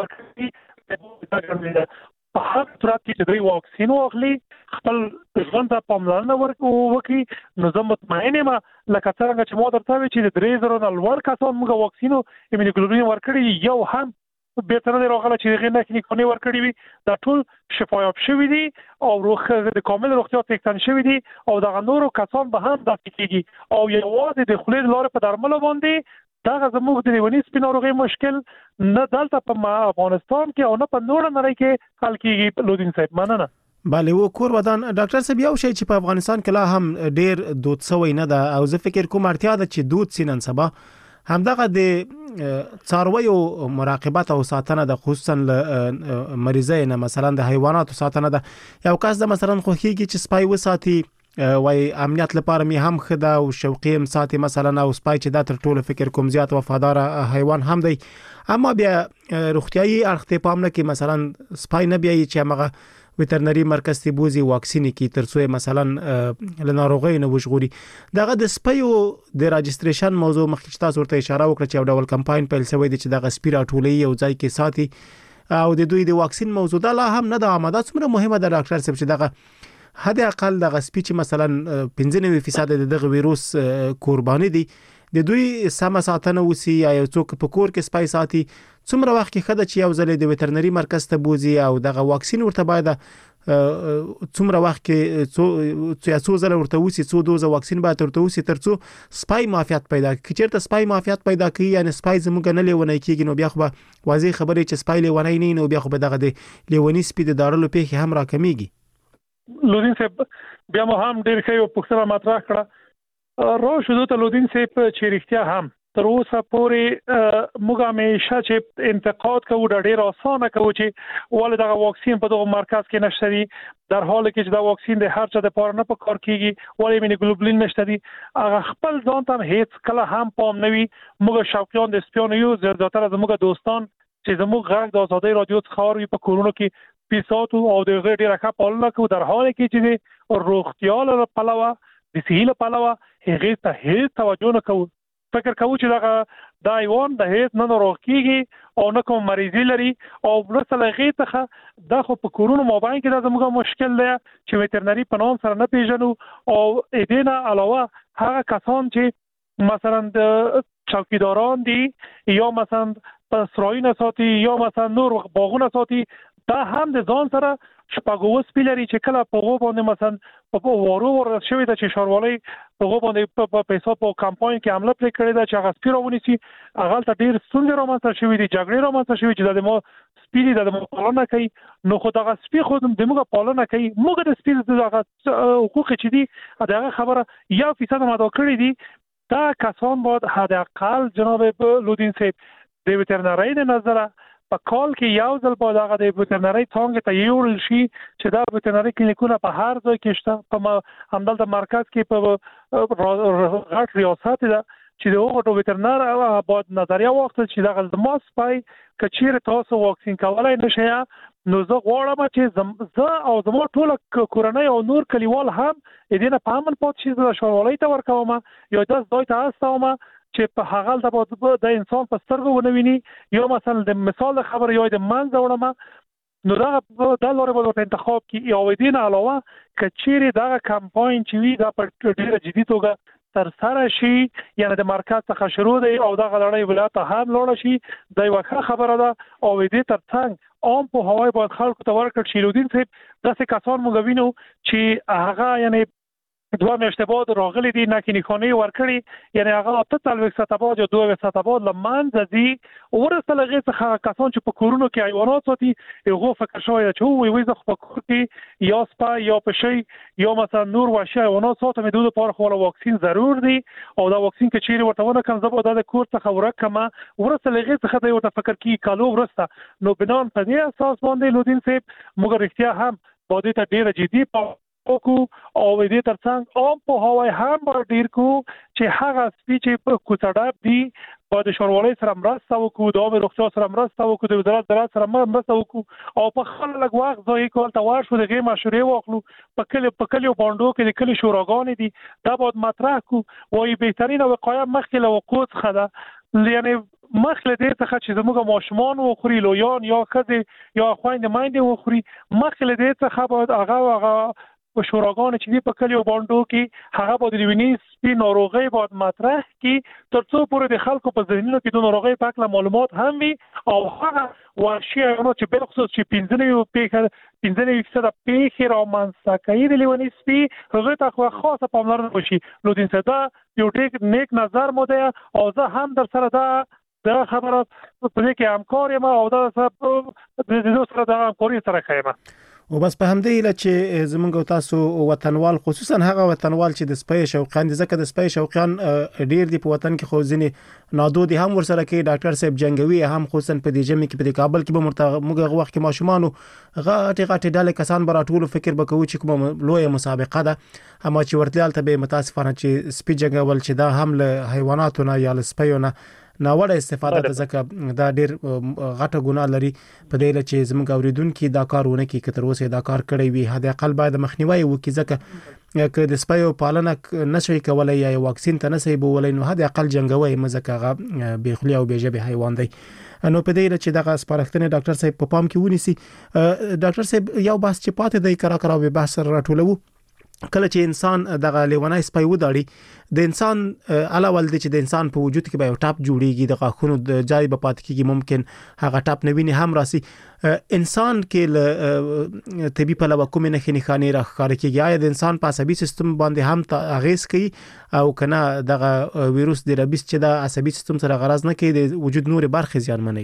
ورکړي په هر صورت کې چې دوی واکسین واخلي خپل ژوند ته پاملرنه وکړي نو زه مطمئن یم لکه څنګه چې ما درته ویل چې د درې زرو نه لوړ کسان موږ واکسین او ایمونوګلوبولین ورکړي یو هم بیرته نه راغله چې هغې نه کلینیکونه ورکړي وي دا ټول شفایاب شوي دي او روغ د کامل روغتیا څښتن شوي دي او دغه نورو کسان به هم داسې کېږي او یوازې د خولې د لارې په درملو باندې دا زموږ د لیونی سپي ناروغي مشکل نه دلته په افغانستان کې او نه په نور نړۍ کې حل کیږي لودین صاحب. مننه. بله و کور ودان ډاکټر صاحب یو شی چې په افغانستان کې لا هم ډیر دود سوی نه ده او زه فکر کوم اړتیا ده چې دود سینن سبا همدغه د څارویو مراقبت او ساتنه د خصوصا مریضۍ نه مثلا د حیواناتو ساتنه ده. یو کس د مثلا خوخیږي چې سپای وساتي وای امنیت لپاره می هم خدا او شوقي هم ساتي مثلا او سپای چې د تر ټولو فکر کوم زیات وفادار حیوان هم دی اما بیا روغتيایي اړخ ته پام نه کې مثلا سپای نه بیا چې هغه ویټرنری مرکز ته بوزي واکسین کی ترڅو مثلا لناروغي نه وژغوري. دغه د سپیو د راجستریشن موضوع مخکې تاسو ورته اشاره وکړه چې یو ډول کمپاین پیل شوی دی چې دغه سپیرا ټولې یو ځای کې ساتي او د دوی د واکسین موضوع دا لا هم نه د آماده. څومره مهمه ده ډاکټر صاحب چې دغه حد اقل دغه سپی چې مثلا پنځه نوي فیصد دغه وایروس قرباني دي د دوی سم ساتنه وسی یا یو څوک په کور کې سپای ساتي څومره وخت کې خدای چې یو ځل د ویټرنری مرکز ته بوزي او دغه واکسین ورته باید څومره وخت کې څو څو ځله ورته وسی څو دوزه واکسین باید ورته وسی ترڅو سپای معافیت پیدا کړي. چیرته سپای معافیت پیدا کوي یعنی سپای زموږ نه لیونه کیږي نو بیا خو واضح خبره چې سپای لیونه نه نو بیا خو دغه د لیونی سپی د دارلو پیخي هم راکمیږي. لودین صاحب بیا مو هم ډیر ښه یو پوښتنه مطرح کړه. رو شو ته لودین صاحب چې رښتیا هم تر اوسه پورې موږ همیشه چې انتقاد کوو د ډیر اسانه کوو چې ولې دغه واکسین په دغه مرکز کې نشته دي در حال کې چې دا واکسین د هر چا د پاره نه په کار کیږي ولې ایمونوګلوبولین نشته دي هغه خپل ځان ته هیڅ کله هم پام نه وي. موږ شوقیان د سپیانو یو زیاتره زموږ دوستان چې زموږ غږ د آزادۍ رادیو څخه اوري په کورونو کې پیساتو او د غیر ډیره پالنه کو در حال کې چې د روغتیا له پلوه د صحیح له پلوه هغه ته هیڅ توجه نه کوو. فکر کوو چې دا د ایوان د هیڅ نه ناروغ کیږي او نه کوم مریضي لري او ورسره هغه ته د خو په کورونو مابین کې د زموږ مشکل دی چې ویټرنری په نوم سره نه پیژنو او اېدنه علاوه هغه کسان چې مثلا د چوکیداران دي یا مثلا په سرایونه ساتي یا مثلا نور باغونه ساتي دا هم د ځان سره شپږو سپیلري چې کله په غو باندې مثلا په وارو ور شوی د چې شاروالي په غو باندې په پیسو په کمپاین کې عمله پرې کړی دا چې هغه سپیرونه سي هغه ته ډیر ستونزې رامنځته شوې دي جګړې رامنځته شوې چې د مو سپیری د مو پالنه کوي نو خو دغه سپی خو د موږ پالنه کوي موږ د سپیری دغه حقوق چې دي دغه خبره یا فیصد ماده کړی دي دا کسان باید حد اقل جناب لودین صاحب د ویټرنری د نظره په کال کې یو ځل په دغه د ویټرنری څنګه ته یو شي چې دا ویټرنری کلینیکونه په هر ځای کې شته په همدلته مرکز کې په غټ ریاست ده چې د هغو ویټرنر باید نظریه واخلي چې دغه د ماسپای کچیر تاسو واکسین کولای نشئ نو زه غواړم چې زه او زموږ ټول کورنۍ او نور کلیوال هم دې نه په امن پات شي د شوروالۍ ته ورکوم یا د دوی ته استوم چې په هغه د انسان په سترګو ونویني یا مثلا د مثال خبر یا د منځ وړم نو دا د لوري په انتخاب کې یا ودین علاوه کچېری دا کمپاین چې وی دا په ډیره جدي توګه تر سره شي یعنی د مرکز څخه شروع دی او دا غلړی ولایت هم لوړ شي دا یو ښه خبره ده او دې ترڅنګ عام په هوای باید خلکو ته ورکړ شي. لودین صاحب داسې کسان موږ وینو چې هغه یعنی دوه میاشتې بعد راغلي دي نکینی خانه ورکړي یعنی هغه ته تلوي ستاباد یا دوه ستاباد لمنځ دي ورسته لغه څخه کسان چې په کورونو کې حیوانات ساتي هغه فکر شوی چې وي وي زه په کور کې یا سپا یا پشي یا مثلا نور وحشي حیوانات ساتم د دوه لپاره خو واکسین ضرور دي او دا واکسین کې چیرې ورته ونه کوم زبر د کور څخه ورکما ورسته لغه څخه د یو تفکر کې کالو ورسته نو بنان په دې اساس باندې لودین صاحب موږ رښتیا هم باندې ته ډیره جدي کو او دې ترڅنګ عام په هوای هم ډیر کو چې هغه سپیچ په کوڅړه دی په د شوروالۍ سره مرسته وکړو د عامه روغتیا سره مرسته وکړو د وزارت زراعت سره مرسته وکړو او په خپل لږ وخت ځای کول ته ورشو د غي مشورې واخلو په کلی په کلیو باندې کې د کلی شوراګانې دي دا باید مطرح کو وایي بهترینه وقایه مخکې له وقوع څخه ده یعنی مخکې دې څخه چې زموږ ماشومان وخوري لویان یا ښځې یا خویندې میندې وخوري مخکې دې څخه باید هغه هغه په شوراګانو چې دی په کلیو باندې کې هغه به د لیونی سپي ناروغي باید مطرح کړي ترڅو پورې د خلکو په ذهنونو کې د ناروغي په اړه معلومات هم وي او هغه وحشي حیوانات چې بالخصوص چې پنځه نوي پیښه پنځه نوي فیصده پیښې رامنځته کوي د لیونی سپي هغه ته خو خاصه پاملرنه وشي. نو د انسان یو ټیک نیک نظر مو دی او زه هم در سره دا دا خبره په دې کې همکار یم او دا د دې سره د همکاري سره کوم. او بس په همدې اله چې زمونږ تاسو وطنوال خصوصا هغه وطنوال چې د سپي شوقیان دي ځکه د سپي شوقیان ډیر دی په وطن کې خو ځینې نادودي هم ورسره کې ډاکټر صاحب جنگوي هم خصوصا په دې جمع کې په کابل کې به مرته موږ وخت کې ماشومان غاټي غاټي ډالې کسان براتول فکر وکوي چې کوم لوی مسابقه ده اما چې ورتلال ته به متاسفانه چې سپي جنگول چې دا هم له حیواناتو نه یا له سپیو نه ناوړه استفاده ده ځکه دا ډیر غټه ګناه لري په دې لچې زموږ اوریدونکو دا کارونه کوي کتر اوسه دا کار کړی وي هدا قل باید مخنیوي وکړي ځکه که د سپیو پالنه نشي کولای یا واکسین ته نشي بولای نو هدا قل جنگوي مزکه به خلی او به جبه حیوان دی. نو په دې لچې دغه سپارښتنه ډاکټر صاحب په پام کې ونیسي. ډاکټر صاحب یو بحث چې پاتې دی کرا کرا به بحث راټولو کله چې انسان دغه لیونای سپي وداړي د انسان علاوه د چې د انسان په وجود کې به یو ټاپ جوړیږي د غاښونو د جای په پات کې ممکن هغه ټاپ نوینه هم راسي انسان کې له طبي په لور کومه نه خني راخاره کېږي یا د انسان په عصبي سیستم باندې هم اغیز کوي او کنه دغه ویروس د ربیس چې د عصبي سیستم سره غرض نه کوي د وجود نور برخې زیانمنوي.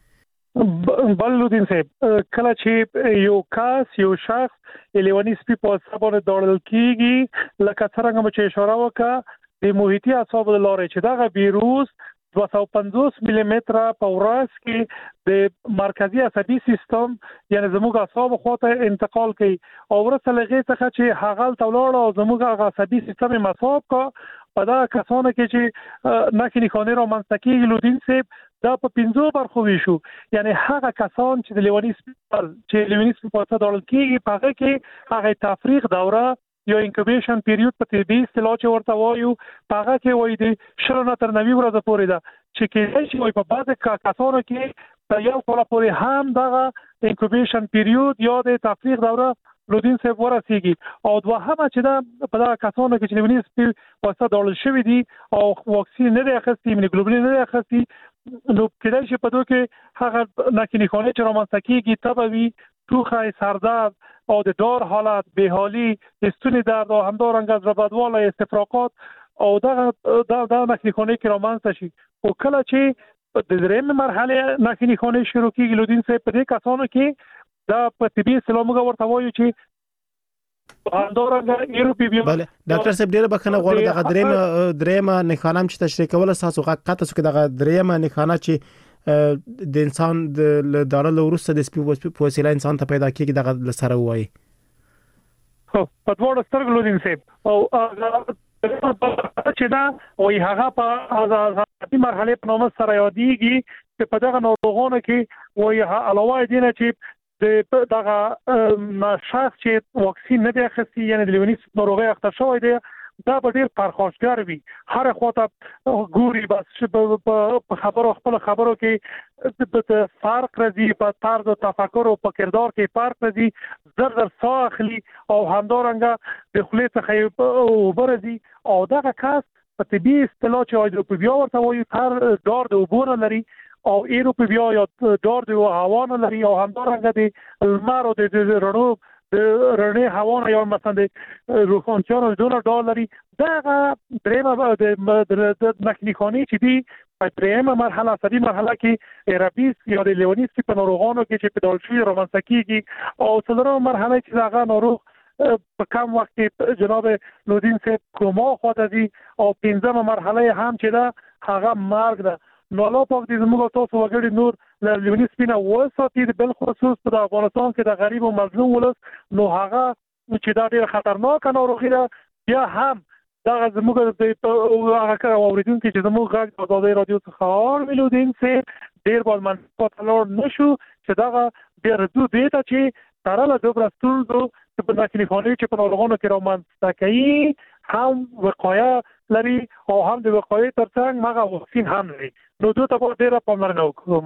بلودین صاحب کله چې یو کس یو شخص لیونی سپي په سبب دړل کیږي لکه څنګه چې اشاره وکړه د محیطي اعصابو لارې چې دا ویروس دوه سوه پنځوس ملي متره په ورځ کې د مرکزی عصبي سیستم یعنی زموږ اعصاب خواته انتقال کوي او ورته لږه څه چې هغه تولړ او زموږ عصبي سیستم مساوب کا په دا کسانو کې چې ناکینی خانه را منځکي لودین صاحب دا په پنځو برخو ویشو یعنی هغه کسان چې د لیونی سپي چې لیونی سپي په څیر ډول کېږي په هغه کې هغه تفریق دوره یو انکوبیشن پیریود په طبي اصطلاح چې ورته وایو په هغه کې وایي د شلو تر نوي ورځې پورې ده چې کې شي وایي په بعض کسانو کې په یو کال پورې هم دغه انکوبیشن پیریود یا د تفریق دوره لودین صاحب ورسیږي او دوهمه چې دا په دغه کسانو کې چې لیونی سپي په څیر ډول شوی دي او واکسین نه دی اخیستی ایمونوګلوبولین نه دی اخیستی نو کله چې په دوه کې هغه ناکینی خانه چې رامنځته کیږي تبوي ټوخه سردرد او د دار حالت بهالي استونی درد او همدارنګه از بدواله استفراغات او دغه د ناکینی خانه کې رامنځته شي او کله چې د درېم مرحله ناکینی خانه شروع کیږي لودین صاحب په دې کسانو کې دا په طبي سلامغه ورته وایي چې همدارنګه ایروپی بیا بله ډاکټر صاحب ډیره بخنه غواړم دغه درېم درېم نښانه چې تشریح کول تاسو حقیقت څه دغه درېم نښانه چې د انسان د دارل ورسته د سپي په وسیله انسان ته پیدا کیږي دغه سره وایي خو په دوه سترګو لودین صاحب او چې دا وایي هغه په ازادي مرحله په نوم سره یادېږي چې په دغه ناروغانو کې وایي علاوه دینه چې د دغه شخص چې واکسین نه دی اخیستی یعنی د لیونی ناروغي اخته شوی دی دا به ډیر پرخاشګر وي هر خواته ګوري بس په خبرو خپل خبرو کې د فرق راځي په طرز تفکر او په کردار کې فرق راځي زر زر ساه اخلي او همدارنګه د خولې څخه وبرځي او دغه کس په طبي اصطلاح چې هایدروفوبیا ورته وایي هر ډار د اوبو نه لري او ایروفوبیا یا ډار د هوا نه لري او همدارنګه د لمر او د رڼو د رڼې هوا نه یا مثلا د روښانتیا نه ډول ډار لري دغه درېمه د ناکینی چې دی په درېمه مرحله سړي مرحله کې ربیس یا د لیونی سپي په ناروغانو کې چې په ډول شي رامنځته کیږي او څلورمه مرحله چې هغه ناروغ په کم وخت کې جناب لودین صاحب کوما خواته دي او پنځمه مرحله هم چې دا هغه مرګ ده نو الله پاک دې زموږ تاسو وګړي نور له لیونی سپي نه وساتي بل خصوص په افغانستان کې د غریب او مظلوم ولس نو هغه چې دا ډېر خطرناک ناروغي ده بیا هم دا زموږ د هغه اوریدونکو چې زموږ غږ د آزادۍ رادیو څخه اورېدل چې ډېر باید منطقه تلور نشو چې دا ډېر دوه دیتا چې تراله دوبره ستونزو چې په ناکینی خانه چې په ناروغانو کې رامنځته کوي هم وقایه لري او هم د وقایې ترڅنګ مغه واکسین هم لري نو دوی ته ډېره پاملرنه وکړو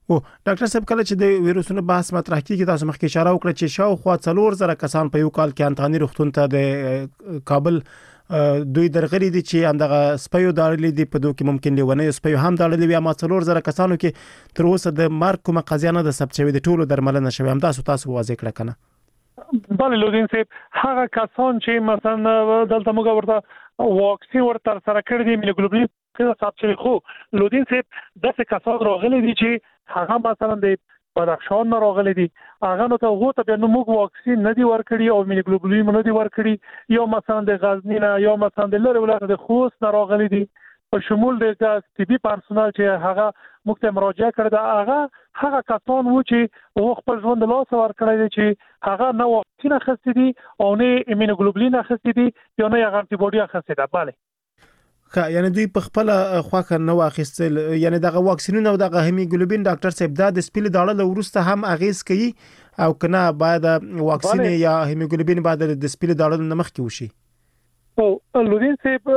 او ډاکټر صاحب کله چې د ویروسونو بحث مطرح کیږي تاسو مخکې اشاره وکړه چې شاوخوا څلور زره کسان په یو کال کې انتاني روغتون ته د کابل دوی درغلي دي چې همدغه سپیو داړلې دي په دوه کې ممکن لیونه سپیو هم داړلې وي اما څلور زره کسانو کې تر اوسه د مارک کومه قضیه نه د ثبت شوی د ټولو درملنه شوی هم تاسو تاسو واضح کړه کنه بله لودین صاحب هغه کسان چې مثلا دلته موږ ورته واکسین ورته سره کړی دي ایمونوګلوبولین څه ثبت شوی خو لودین صاحب داسې کسان راغلي دي چې هغه مثلا د بدخشان نه راغلي دي هغه نو ته وو ته نو موږ واکسین نه دی ورکړي او ایمونوګلوبولین نه دی ورکړي یا مثلا د غزنی نه یا مثلا د لری ولایت د خوست نه راغلي دي په شمول د طبي پرسونل چې هغه موږ ته مراجعه کړې ده هغه هغه کسان وو چې وو خپل ژوند له لاس ورکړی دي چې هغه نه واکسین اخیستی دي او نه ایمونوګلوبولین اخیستی دي یا نه هغه انټي باډي اخیستی ده bale خا یعنی دوی په خپل خواخه نو اخیستل یعنی دغه واکسینونه او دغه هیموګلوبین ډاکټر صاحب دا د سپیل داړه ورسته هم اغیز کوي او کنه باید واکسین یا هیموګلوبین بعد د سپیل داړه نمخ کې وشي او لودین صاحب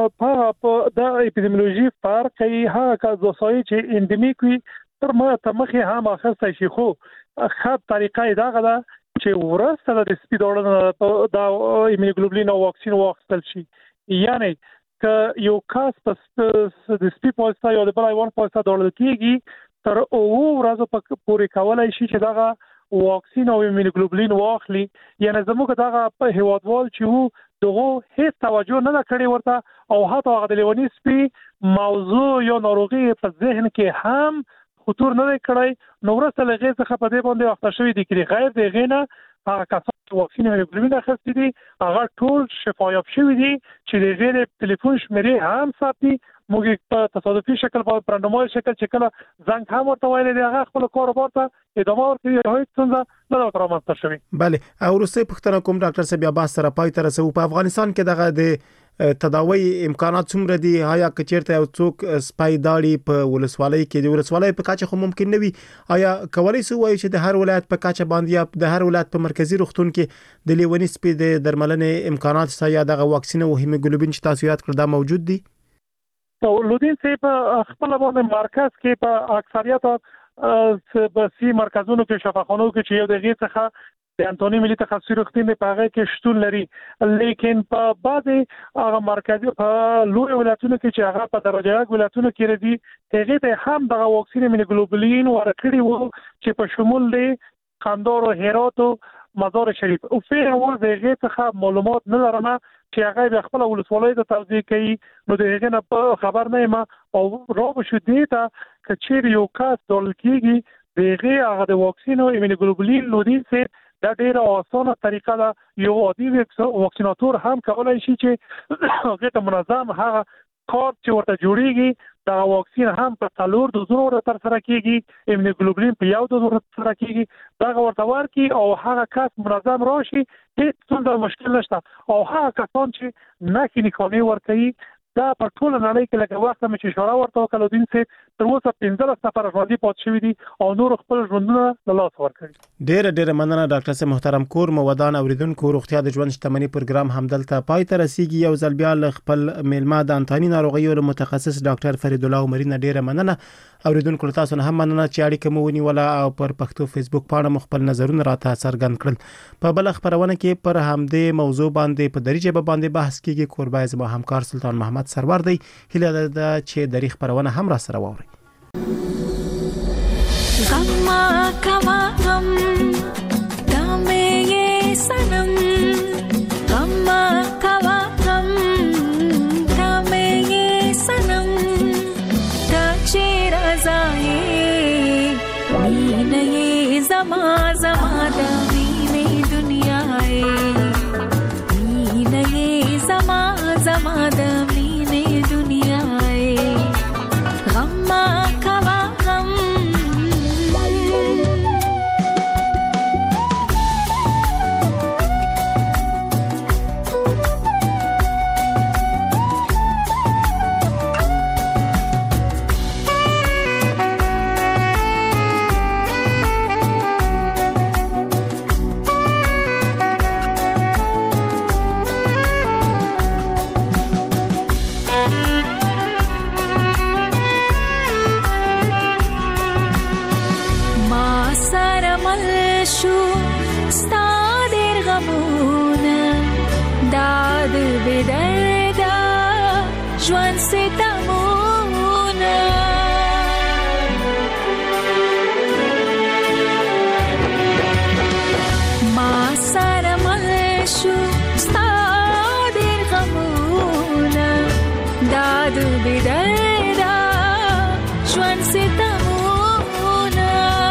په د اپیدمیولوژي فرق کوي هغه کازوسای چې اندمیک وي تر ما ته مخه هم اخیسته شي خو خاص طریقه دا غدا چې ورسته د سپیل داړه د هیموګلوبین او واکسین واخیستل شي یعنی که یو کاس په د سپی پوسټا یا د بل ایوان پوسټا ډول کېږي تر او ورځو په پورې کولای شي چې دا واکسین او ایمونوګلوبولین واخلي یعنی زموږ دا په هیوادوال چې وو دغه هیڅ توجه نه کړی ورته او حتی هغه د لیونی سپی موضوع یا ناروغي په ذهن کې هم خطور نه کړی نو ورسته لږه څخه په دې باندې وخت شوی دی چې غیر دغه نه هغه کسان واکسین ایمونوګلوبولین اخیستی دي هغه ټول شفایاب شوی دي چې د غیر ټلیفون شمیرې هم ساتي موږ په تصادفي شکل په پرندمال شکل چې کله زنګ هم ورته وایي دی هغه خپل کار ورته ادامه ورکوي هیڅ څنګه نه ترامسته شوی bale او روسي پښتنه کوم ډاکټر صاحب بیا با سره پای تر سو په افغانستان کې دغه د تداوی امکانات څومره دي آیا کچیرته یو څوک سپای داړي په ولسوالۍ کې د ولسوالۍ په کاچه خو ممکن نه وي آیا کولای سو وایي چې د هر ولایت په کاچه باندې یا د هر ولایت په مرکزی روغتون کې د لیونی سپي د درملنې امکانات یا د واکسین او هیموګلوبین چې تاسو یاد کړل دا موجود دي او لودین صاحب خپل باندې مرکز کې په اکثریت په سی مرکزونو کې شفاخانو کې چې یو دغه څخه د انټونی ملي تخصصي روغتون په هغه کې شتون لري لیکن په بعضي هغه مرکزي په لوی ولایتونو کې چې هغه په درجه یک ولایتونو کې ردي هغه ته هم د واکسین ایمونوګلوبولین ورکړي وو چې په شمول دی قندهار او هرات او مزار شریف او په هغه ځای څخه معلومات نه لرم چې هغه خپل ولسوالۍ ته توضیح کوي نو دغه نه خبر نه ما او راو شو دی ته چې یو کاس ډول کېږي دغه هغه د واکسین او ایمونوګلوبولین لودین سره دا ډیره اسانه طریقه ده یو عادي واکسیناتور هم کولای شي چې هغه ته منظم هغه کار چې ورته جوړیږي دا واکسین هم په څلور دوزونو ورته تر سره کیږي ایمونوګلوبولین په یو دوز ورته سره کیږي دا ورته ورکی او هغه کس منظم راشي هیڅ څه مشکل نشته او هغه کسان چې نه کلینیکالي ورکوي دا په ټول نړۍ کې لکه وخت مې چې اشاره ورته وکړو دین سي تر اوسه پنځه نفر ژوندۍ پاتې شوي دي او نور خپل ژوندونه له لاس ورکړي ډېر ډېر مننه ډاکټر صاحب محترم کور مودان اوریدونکو روغتیا د ژوند شتمنۍ پروګرام همدلته پای ته رسیدي یو ځل بیا خپل میلمه د انټونی ناروغیو متخصص ډاکټر فرید الله عمرینه ډېر مننه اوریدونکو تاسو نه هم مننه چې اړیکه مو ونیوله او پر پښتو فیسبوک پاڼه خپل نظرونه راته څرګند کړل په بل خبرونه کې پر همدې موضوع باندې په دریجه باندې بحث کیږي کوربای زما همکار سلطان محمد سرور دی هله ده چې دریخ پرونه هم را سره ووري غم کوا غم دامه یې سنم غم کوا غم دامه یې سنم تا چې رضای مینه یې زما زما د مینې دنیا یې مینه یې زما زما د مینې دنیا یې غم کوا غم ژوند ستمونه ما سره مل شو ستا ډېر غمونه دا د بېدرده ژوند ستمونه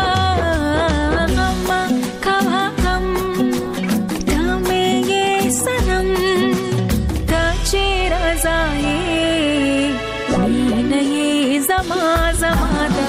غم کوه غم ته مې یې صنم ته چې رضا یې مینه یې زما زما د